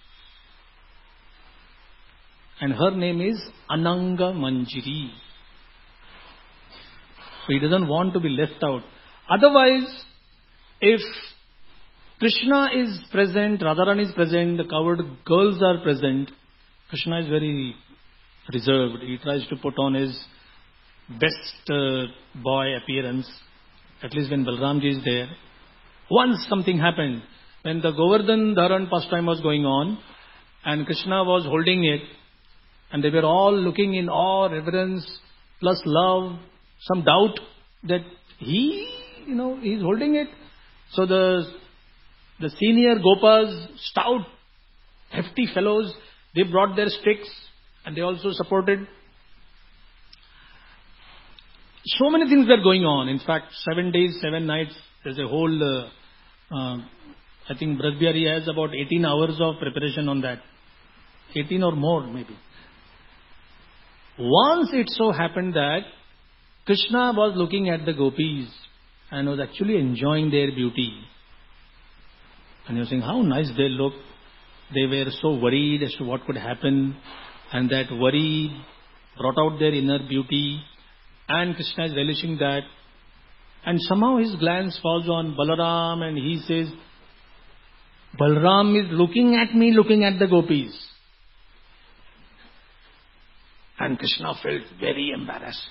And her name is Ananga Manjiri. So he doesn't want to be left out. Otherwise, if Krishna is present, Radharani is present, the coward girls are present, Krishna is very reserved. He tries to put on his best boy appearance, at least when Balramji is there. Once something happened, when the Govardhan Dharan pastime was going on, and Krishna was holding it, and they were all looking in awe, reverence, plus love, some doubt that he's holding it. So the The senior Gopas, stout, hefty fellows, they brought their sticks and they also supported. So many things were going on. In fact, 7 days, 7 nights, there's a whole, I think Braj Bihari has about 18 hours of preparation on that. 18 or more maybe. Once it so happened that Krishna was looking at the gopis and was actually enjoying their beauty. And he was saying, how nice they look. They were so worried as to what could happen. And that worry brought out their inner beauty. And Krishna is relishing that. And somehow his glance falls on Balaram and he says, Balaram is looking at me, looking at the gopis. And Krishna felt very embarrassed.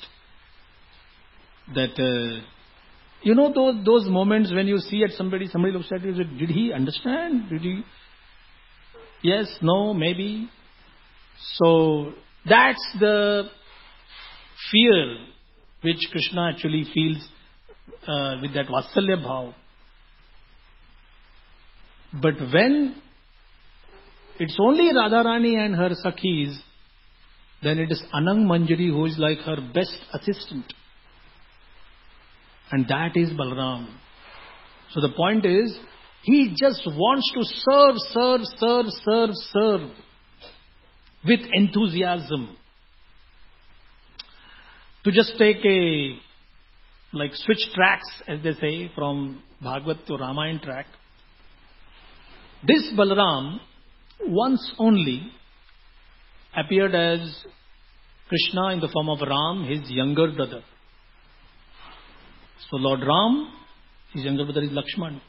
That, those moments when you see at somebody looks at you, did he understand? Did he? Yes, no, maybe. So, that's the fear which Krishna actually feels with that Vatsalya Bhav. But when it's only Radharani and her Sakhis, then it is Anang Manjari who is like her best assistant. And that is Balaram. So the point is, he just wants to serve with enthusiasm. To just take switch tracks, as they say, from Bhagavad to Ramayana track. This Balaram once only appeared as Krishna in the form of Ram, his younger brother. So Lord Ram, his younger brother is Lakshman.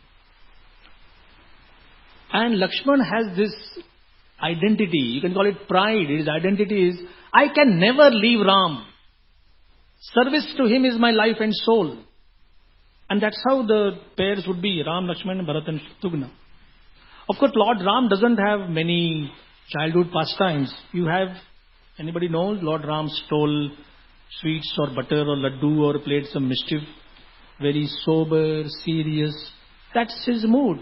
And Lakshman has this identity, you can call it pride. His identity is, I can never leave Ram. Service to him is my life and soul. And that's how the pairs would be, Ram, Lakshman, Bharat and Shatrughna. Of course, Lord Ram doesn't have many childhood pastimes. Anybody knows, Lord Ram stole sweets or butter or laddu or played some mischief. Very sober, serious. That's his mood.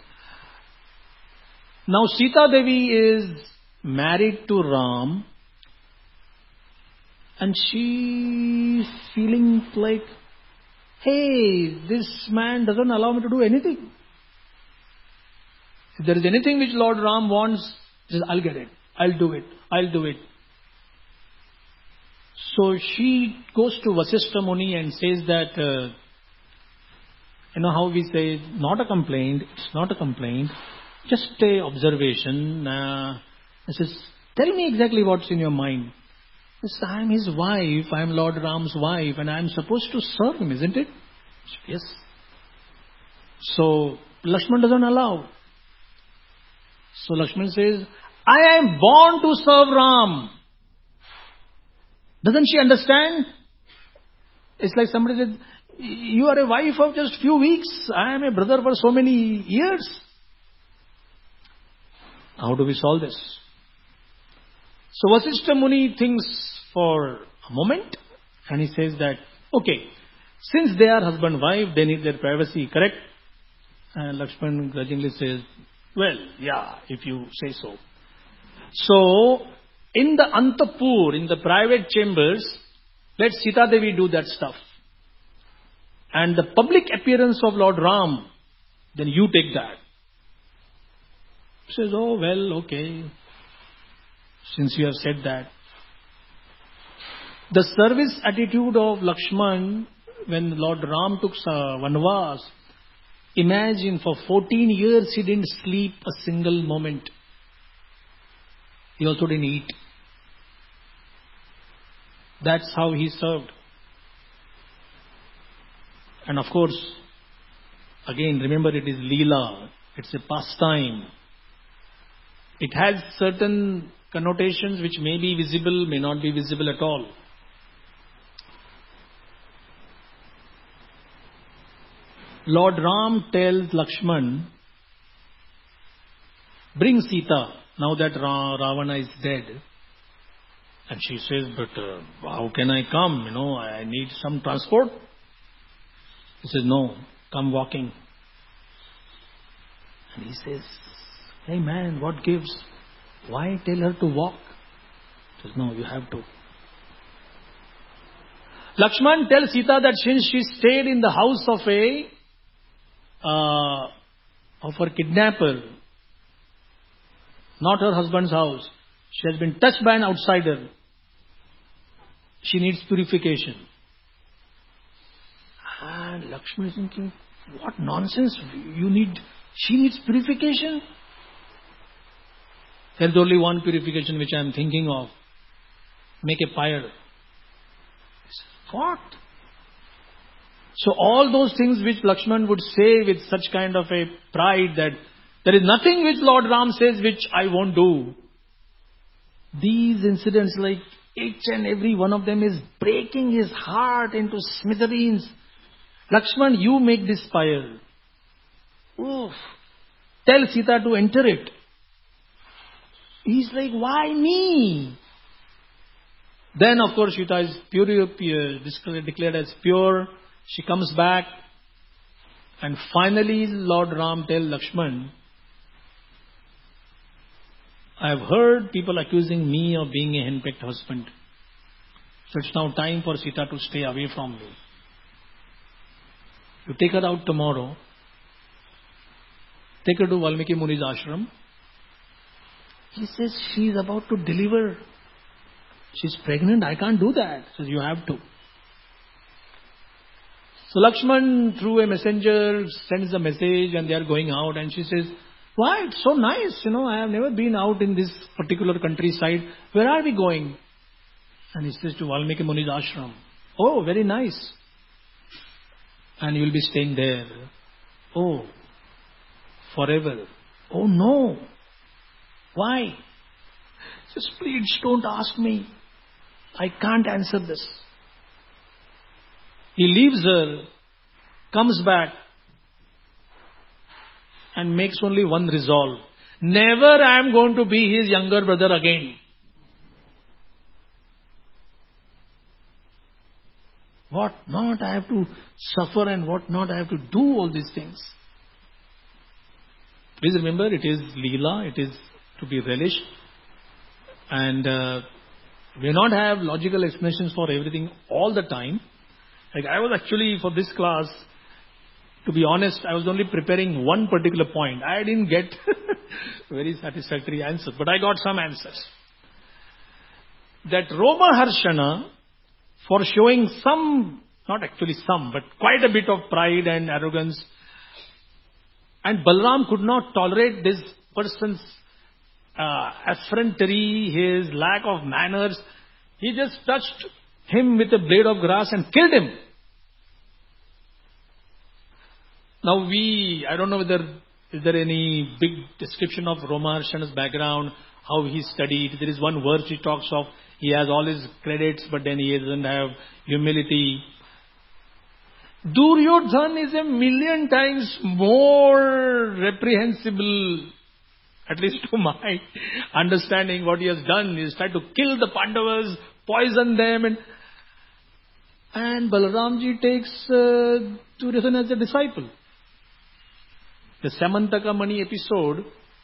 Now Sita Devi is married to Ram and she's feeling like, hey, this man doesn't allow me to do anything. If there is anything which Lord Ram wants, he says, I'll get it. I'll do it. So she goes to Vasishtha Muni and says that, how we say, not a complaint, it's not a complaint, just a observation. He says, tell me exactly what's in your mind. He says, I'm his wife, I'm Lord Ram's wife, and I'm supposed to serve him, isn't it? Yes. So, Lakshman doesn't allow. So Lakshman says, I am born to serve Ram. Doesn't she understand? It's like somebody said, you are a wife of just few weeks. I am a brother for so many years. How do we solve this? So Vasishtha Muni thinks for a moment and he says that, okay, since they are husband-wife, they need their privacy, correct? And Lakshman grudgingly says, well, yeah, if you say so. So, in the Antapur, in the private chambers, let Sita Devi do that stuff. And the public appearance of Lord Ram, then you take that. He says, oh, well, okay, since you have said that. The service attitude of Lakshman, when Lord Ram took Vanvas, imagine for 14 years he didn't sleep a single moment. He also didn't eat. That's how he served. And of course, again, remember it is Leela. It's a pastime. It has certain connotations which may be visible, may not be visible at all. Lord Ram tells Lakshman, bring Sita, now that Ravana is dead. And she says, but how can I come? I need some transport. He says, no, come walking. And he says, hey man, what gives? Why tell her to walk? He says, no, you have to. Lakshman tells Sita that since she stayed in the house of her kidnapper, not her husband's house, she has been touched by an outsider. She needs purification. And Lakshman is thinking, what nonsense, she needs purification? There is only one purification which I am thinking of. Make a pyre. What? So all those things which Lakshman would say with such kind of a pride that there is nothing which Lord Ram says which I won't do. These incidents, like each and every one of them, is breaking his heart into smithereens. Lakshman, you make this pyre. Oof. Tell Sita to enter it. He's like, why me? Then of course Sita is declared as pure. She comes back. And finally Lord Ram tells Lakshman, I have heard people accusing me of being a henpecked husband. So it's now time for Sita to stay away from me. You take her out tomorrow. Take her to Valmiki Muni's ashram. He says, she is about to deliver. She's pregnant, I can't do that. He says, you have to. So Lakshman, through a messenger, sends a message and they are going out, and she says, why, it's so nice, I have never been out in this particular countryside. Where are we going? And he says, to Valmiki Muni's ashram. Oh, very nice. And you will be staying there. Oh, forever. Oh no. Why? He says, please don't ask me. I can't answer this. He leaves her, comes back, and makes only one resolve. Never I am going to be his younger brother again. What not I have to suffer and what not I have to do all these things. Please remember, it is Leela, it is to be relished. And we not have logical explanations for everything all the time. Like I was actually, for this class, to be honest, I was only preparing one particular point. I didn't get very satisfactory answers, but I got some answers. That Roma Harshana, for showing some, not actually some, but quite a bit of pride and arrogance, and Balram could not tolerate this person's effrontery, his lack of manners. He just touched him with a blade of grass and killed him. Now I don't know whether is there any big description of Roma Harshana's background, how he studied. There is one verse he talks of, he has all his credits, but then he doesn't have humility. Duryodhan is 1,000,000 times more reprehensible, at least to my understanding. What he has done is try to kill the Pandavas, poison them, and Balaramji takes Duryodhan as a disciple. The Samantaka Mani episode,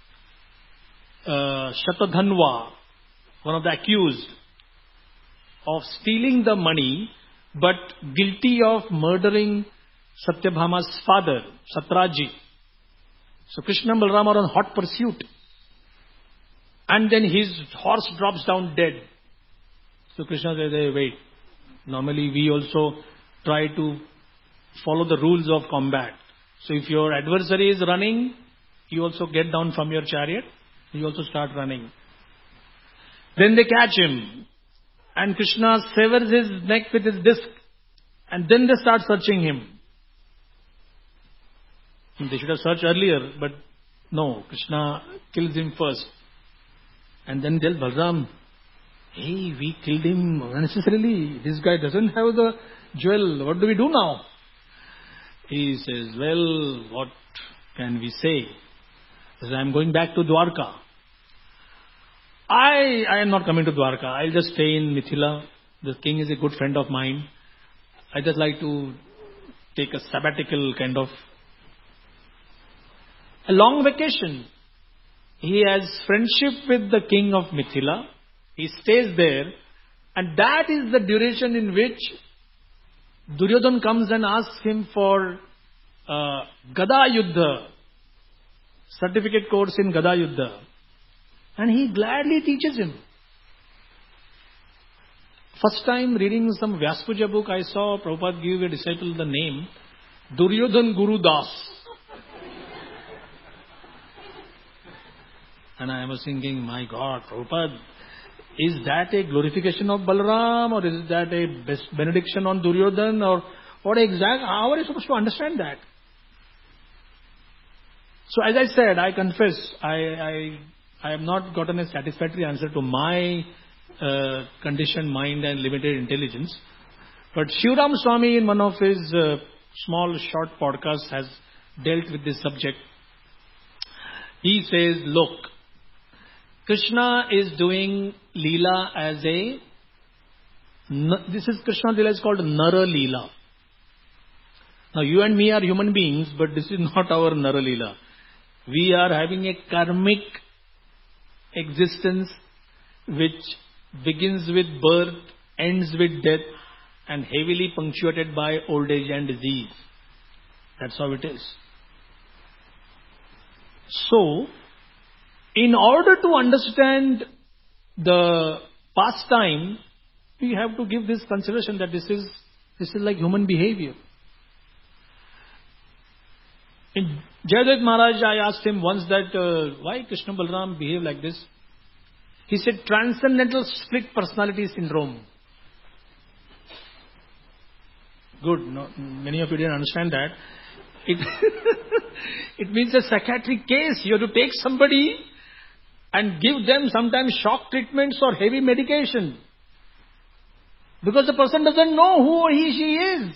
Shatadhanva, one of the accused of stealing the money, but guilty of murdering Satyabhama's father, Satraji. So Krishna and Balaram are on hot pursuit. And then his horse drops down dead. So Krishna says, hey, wait. Normally we also try to follow the rules of combat. So if your adversary is running, you also get down from your chariot, you also start running. Then they catch him. And Krishna severs his neck with his disc. And then they start searching him. They should have searched earlier, but no, Krishna kills him first. And then tells Balram, hey, we killed him unnecessarily. This guy doesn't have the jewel. What do we do now? He says, well, what can we say? He says, I'm going back to Dwarka. I am not coming to Dwarka. I'll just stay in Mithila. The king is a good friend of mine. I just like to take a sabbatical kind of. a long vacation. He has friendship with the king of Mithila. He stays there. And that is the duration in which Duryodhana comes and asks him for Gada Yuddha, certificate course in Gada Yuddha. And he gladly teaches him. First time reading some Vyaspuja book, I saw Prabhupada give a disciple the name Duryodhana Guru Das. And I was thinking, my God, Prabhupada, is that a glorification of Balaram, or is that a benediction on Duryodhana, or what exact? How are you supposed to understand that? So as I said, I confess, I have not gotten a satisfactory answer to my conditioned mind and limited intelligence. But Shivram Swami in one of his small short podcasts has dealt with this subject. He says, look, Krishna is doing Leela as a, this is Krishna Leela is called Nara Leela. Now you and me are human beings, but this is not our Nara Leela. We are having a karmic existence which begins with birth, ends with death, and heavily punctuated by old age and disease. That's how it is. So, in order to understand the pastime, we have to give this consideration that this is like human behavior. In Jayadeva Maharaj, I asked him once that why Krishna Balaram behave like this. He said transcendental split personality syndrome. Good. No, many of you didn't understand that. It means a psychiatric case. You have to take somebody and give them sometimes shock treatments or heavy medication. Because the person doesn't know who she is.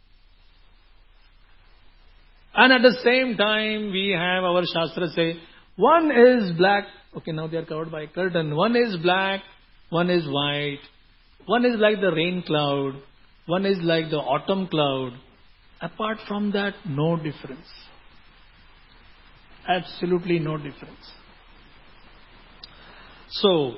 And at the same time, we have our Shastra say, one is black. Okay, now they are covered by a curtain. One is black, one is white. One is like the rain cloud. One is like the autumn cloud. Apart from that, no difference. Absolutely no difference. So,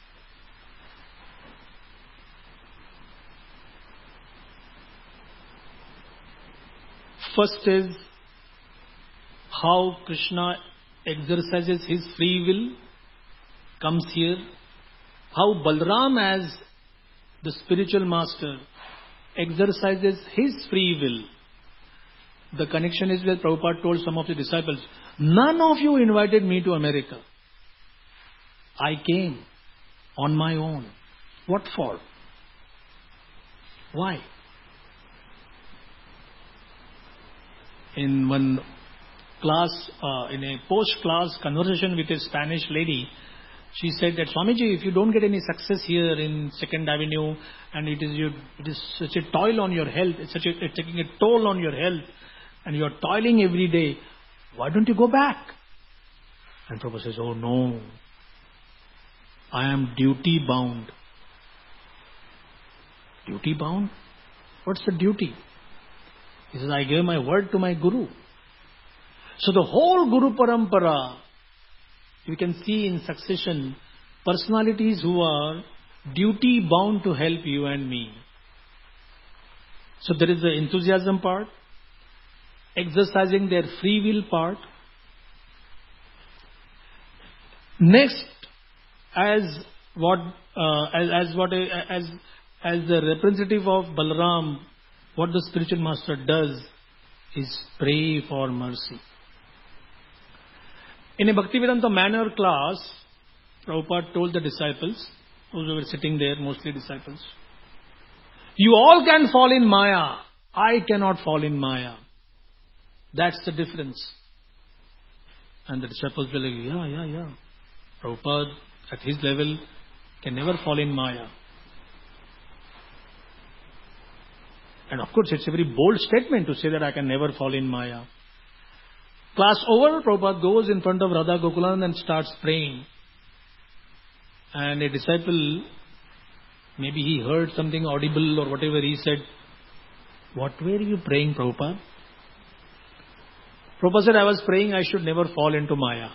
first is how Krishna exercises his free will, comes here. How Balaram as the spiritual master exercises his free will. The connection is where Prabhupada told some of the disciples, none of you invited me to America. I came on my own. What for? Why? In one class, in a post-class conversation with a Spanish lady, she said that, Swamiji, if you don't get any success here in 2nd Avenue, and it is such a toil on your health, it's taking a toll on your health, and you are toiling every day, why don't you go back? And Prabhupada says, oh no, I am duty bound. Duty bound? What's the duty? He says, I gave my word to my Guru. So the whole Guru Parampara, you can see in succession, personalities who are duty bound to help you and me. So there is the enthusiasm part, exercising their free will part. Next, as the representative of Balaram, what the spiritual master does is pray for mercy. In a Bhaktivedanta manner class, Prabhupada told the disciples, those who were sitting there, mostly disciples, you all can fall in Maya. I cannot fall in Maya. That's the difference. And the disciples were like, yeah. Prabhupada, at his level, can never fall in Maya. And of course, it's a very bold statement to say that I can never fall in Maya. Class over, Prabhupada goes in front of Radha Gokulan and starts praying. And a disciple, maybe he heard something audible or whatever, he said, what were you praying, Prabhupada? Prabhupada said, I was praying I should never fall into Maya.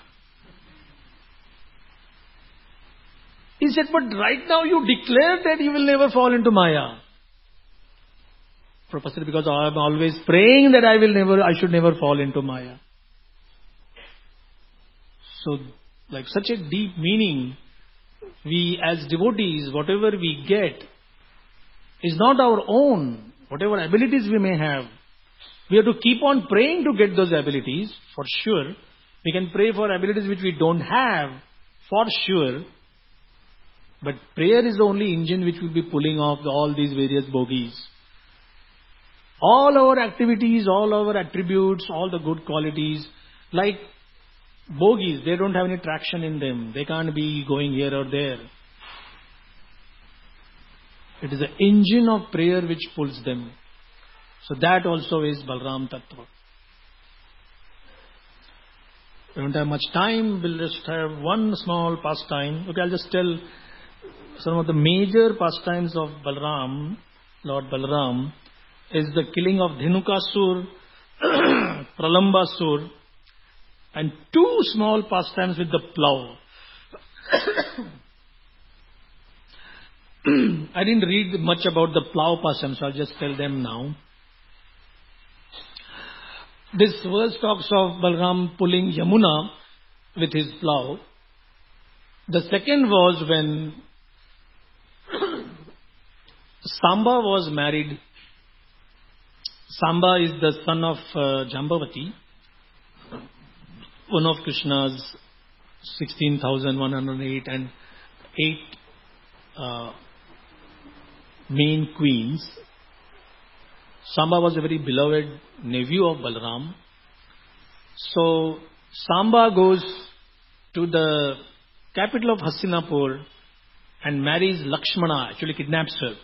He said, but right now you declared that you will never fall into Maya. Prabhupada said, because I am always praying that I should never fall into Maya. So, like such a deep meaning, we as devotees, whatever we get is not our own. Whatever abilities we may have, we have to keep on praying to get those abilities, for sure. We can pray for abilities which we don't have, for sure. But prayer is the only engine which will be pulling off all these various bogies. All our activities, all our attributes, all the good qualities, like bogies, they don't have any traction in them. They can't be going here or there. It is the engine of prayer which pulls them. So that also is Balram Tattva. We don't have much time. We'll just have one small pastime. Okay, I'll just tell some of the major pastimes of Balram, Lord Balram, is the killing of Dhenukasur, Pralambasur, and two small pastimes with the plow. I didn't read much about the plow pastime, so I'll just tell them now. This verse talks of Balram pulling Yamuna with his plow. The second was when Samba was married. Samba is the son of Jambavati, one of Krishna's 16,108 and 8 main queens. Samba was a very beloved nephew of Balram. So Samba goes to the capital of Hastinapur and marries Lakshmana, actually kidnaps her.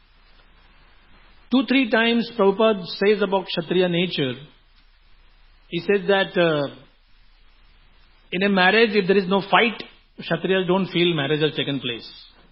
2-3 times Prabhupada says about Kshatriya nature. He says that in a marriage, if there is no fight, Kshatriyas don't feel marriage has taken place.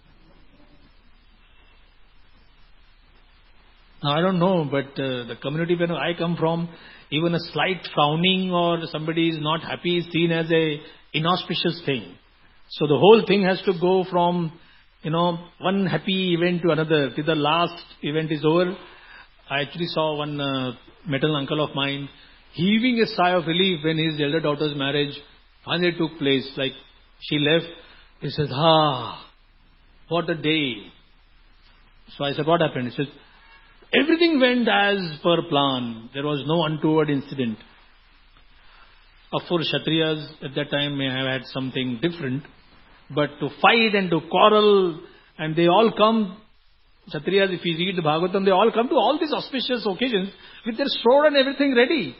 Now I don't know, but the community where I come from, even a slight frowning or somebody is not happy is seen as a inauspicious thing. So the whole thing has to go from, one happy event to another. Till the last event is over. I actually saw one maternal uncle of mine heaving a sigh of relief when his elder daughter's marriage finally took place. Like she left, he said, what a day. So I said, what happened? He said, everything went as per plan. There was no untoward incident. Of course, Kshatriyas at that time may have had something different. But to fight and to quarrel, and they all come, Kshatriyas, if you read the Bhagavatam, they all come to all these auspicious occasions with their sword and everything ready.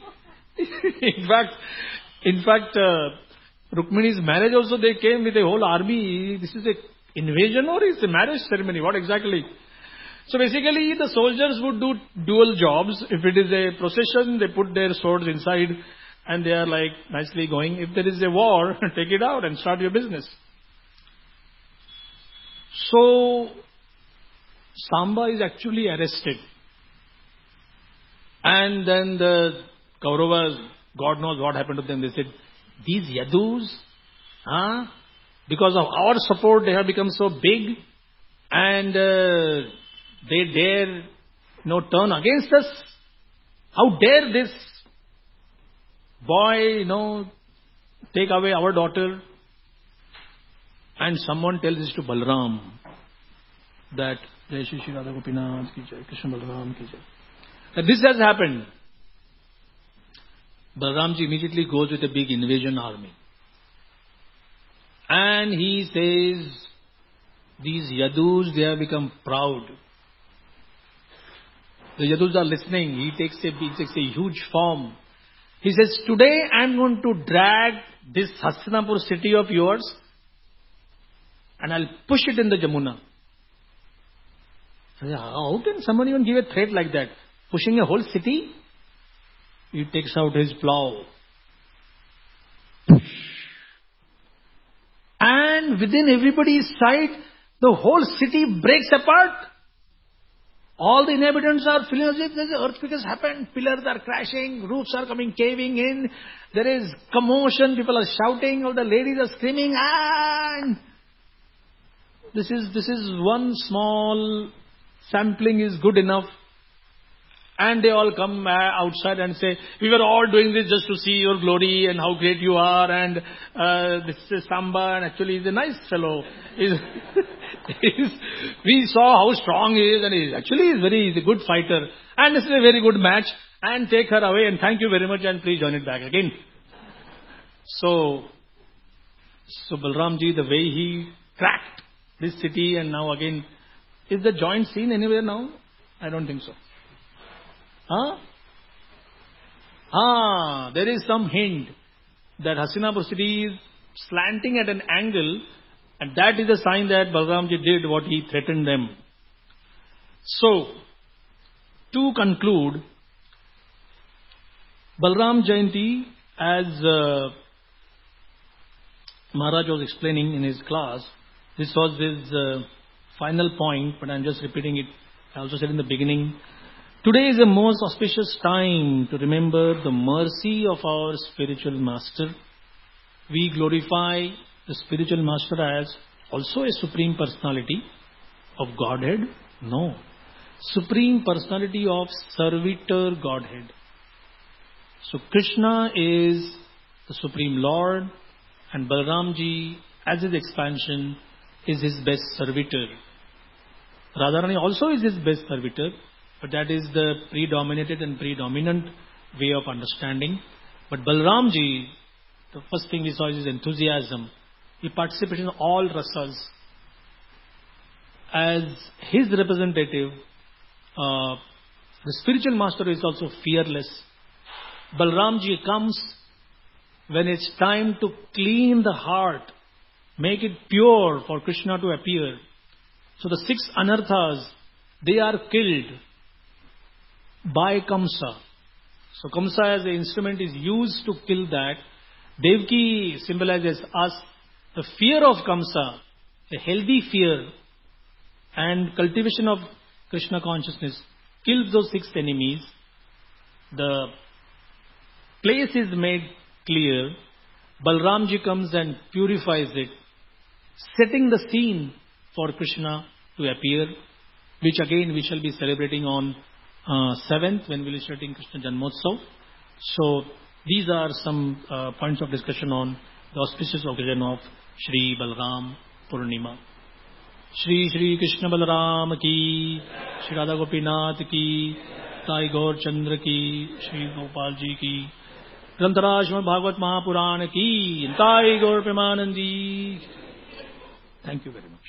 in fact, Rukmini's marriage also, they came with a whole army. This is an invasion or is a marriage ceremony? What exactly? So basically, the soldiers would do dual jobs. If it is a procession, they put their swords inside and they are like nicely going. If there is a war, take it out and start your business. So Samba is actually arrested. And then the Kauravas, God knows what happened to them. They said, these Yadus, because of our support, they have become so big and they dare turn against us. How dare this boy, take away our daughter? And someone tells this to Balram that Jai Shri Shri Radha Gopinath ki jai, Krishna Balram ki jai. That this has happened. Balramji immediately goes with a big invasion army. And he says, these Yadus, they have become proud. The Yadus are listening. He takes a huge form. He says, today I am going to drag this Hastinapur city of yours and I'll push it in the Jamuna. How can someone even give a threat like that? Pushing a whole city? He takes out his plow. And within everybody's sight, the whole city breaks apart. All the inhabitants are feeling as if the earthquake has happened. Pillars are crashing, roofs are coming caving in. There is commotion. People are shouting. All the ladies are screaming. And this is one small sampling is good enough. And they all come outside and say, we were all doing this just to see your glory and how great you are. And this is Samba, and actually he's a nice fellow. We saw how strong he is, and he's a good fighter. And this is a very good match. And take her away, and thank you very much, and please join it back again. So Balramji, the way he cracked this city, and now again, is the joint seen anywhere now? I don't think so. There is some hint that Hastinapur city is slanting at an angle, and that is a sign that Balramji did what he threatened them. So, to conclude, Balram Jayanti, as Maharaj was explaining in his class, this was his final point, but I am just repeating it. I also said in the beginning, today is a most auspicious time to remember the mercy of our spiritual master. We glorify the spiritual master as also a supreme personality of Godhead? No. Supreme personality of servitor Godhead. So Krishna is the Supreme Lord, and Balramji, as his expansion, is his best servitor. Radharani also is his best servitor, but that is the predominated and predominant way of understanding. But Balramji, the first thing we saw is his enthusiasm. He participated in all rasas. As his representative, the spiritual master is also fearless. Balramji comes when it's time to clean the heart, make it pure for Krishna to appear. So the 6 anarthas, they are killed by Kamsa. So Kamsa as an instrument is used to kill that. Devaki symbolizes us. The fear of Kamsa, a healthy fear and cultivation of Krishna consciousness kills those 6 enemies. The place is made clear. Balramji comes and purifies it, setting the scene for Krishna to appear, which again we shall be celebrating on 7th when we will be celebrating Krishna Janmotsav. So these are some points of discussion on the auspicious occasion of Shri Balram Purnima. Shri Shri Krishna Balaram ki, Shri Radha Gopinath ki, Tai Gaur Chandra ki, Shri Gopal ji ki, Grantaraj Srimad Bhagavat Mahapuran ki, Tai Gaur Premanandi. Thank you very much.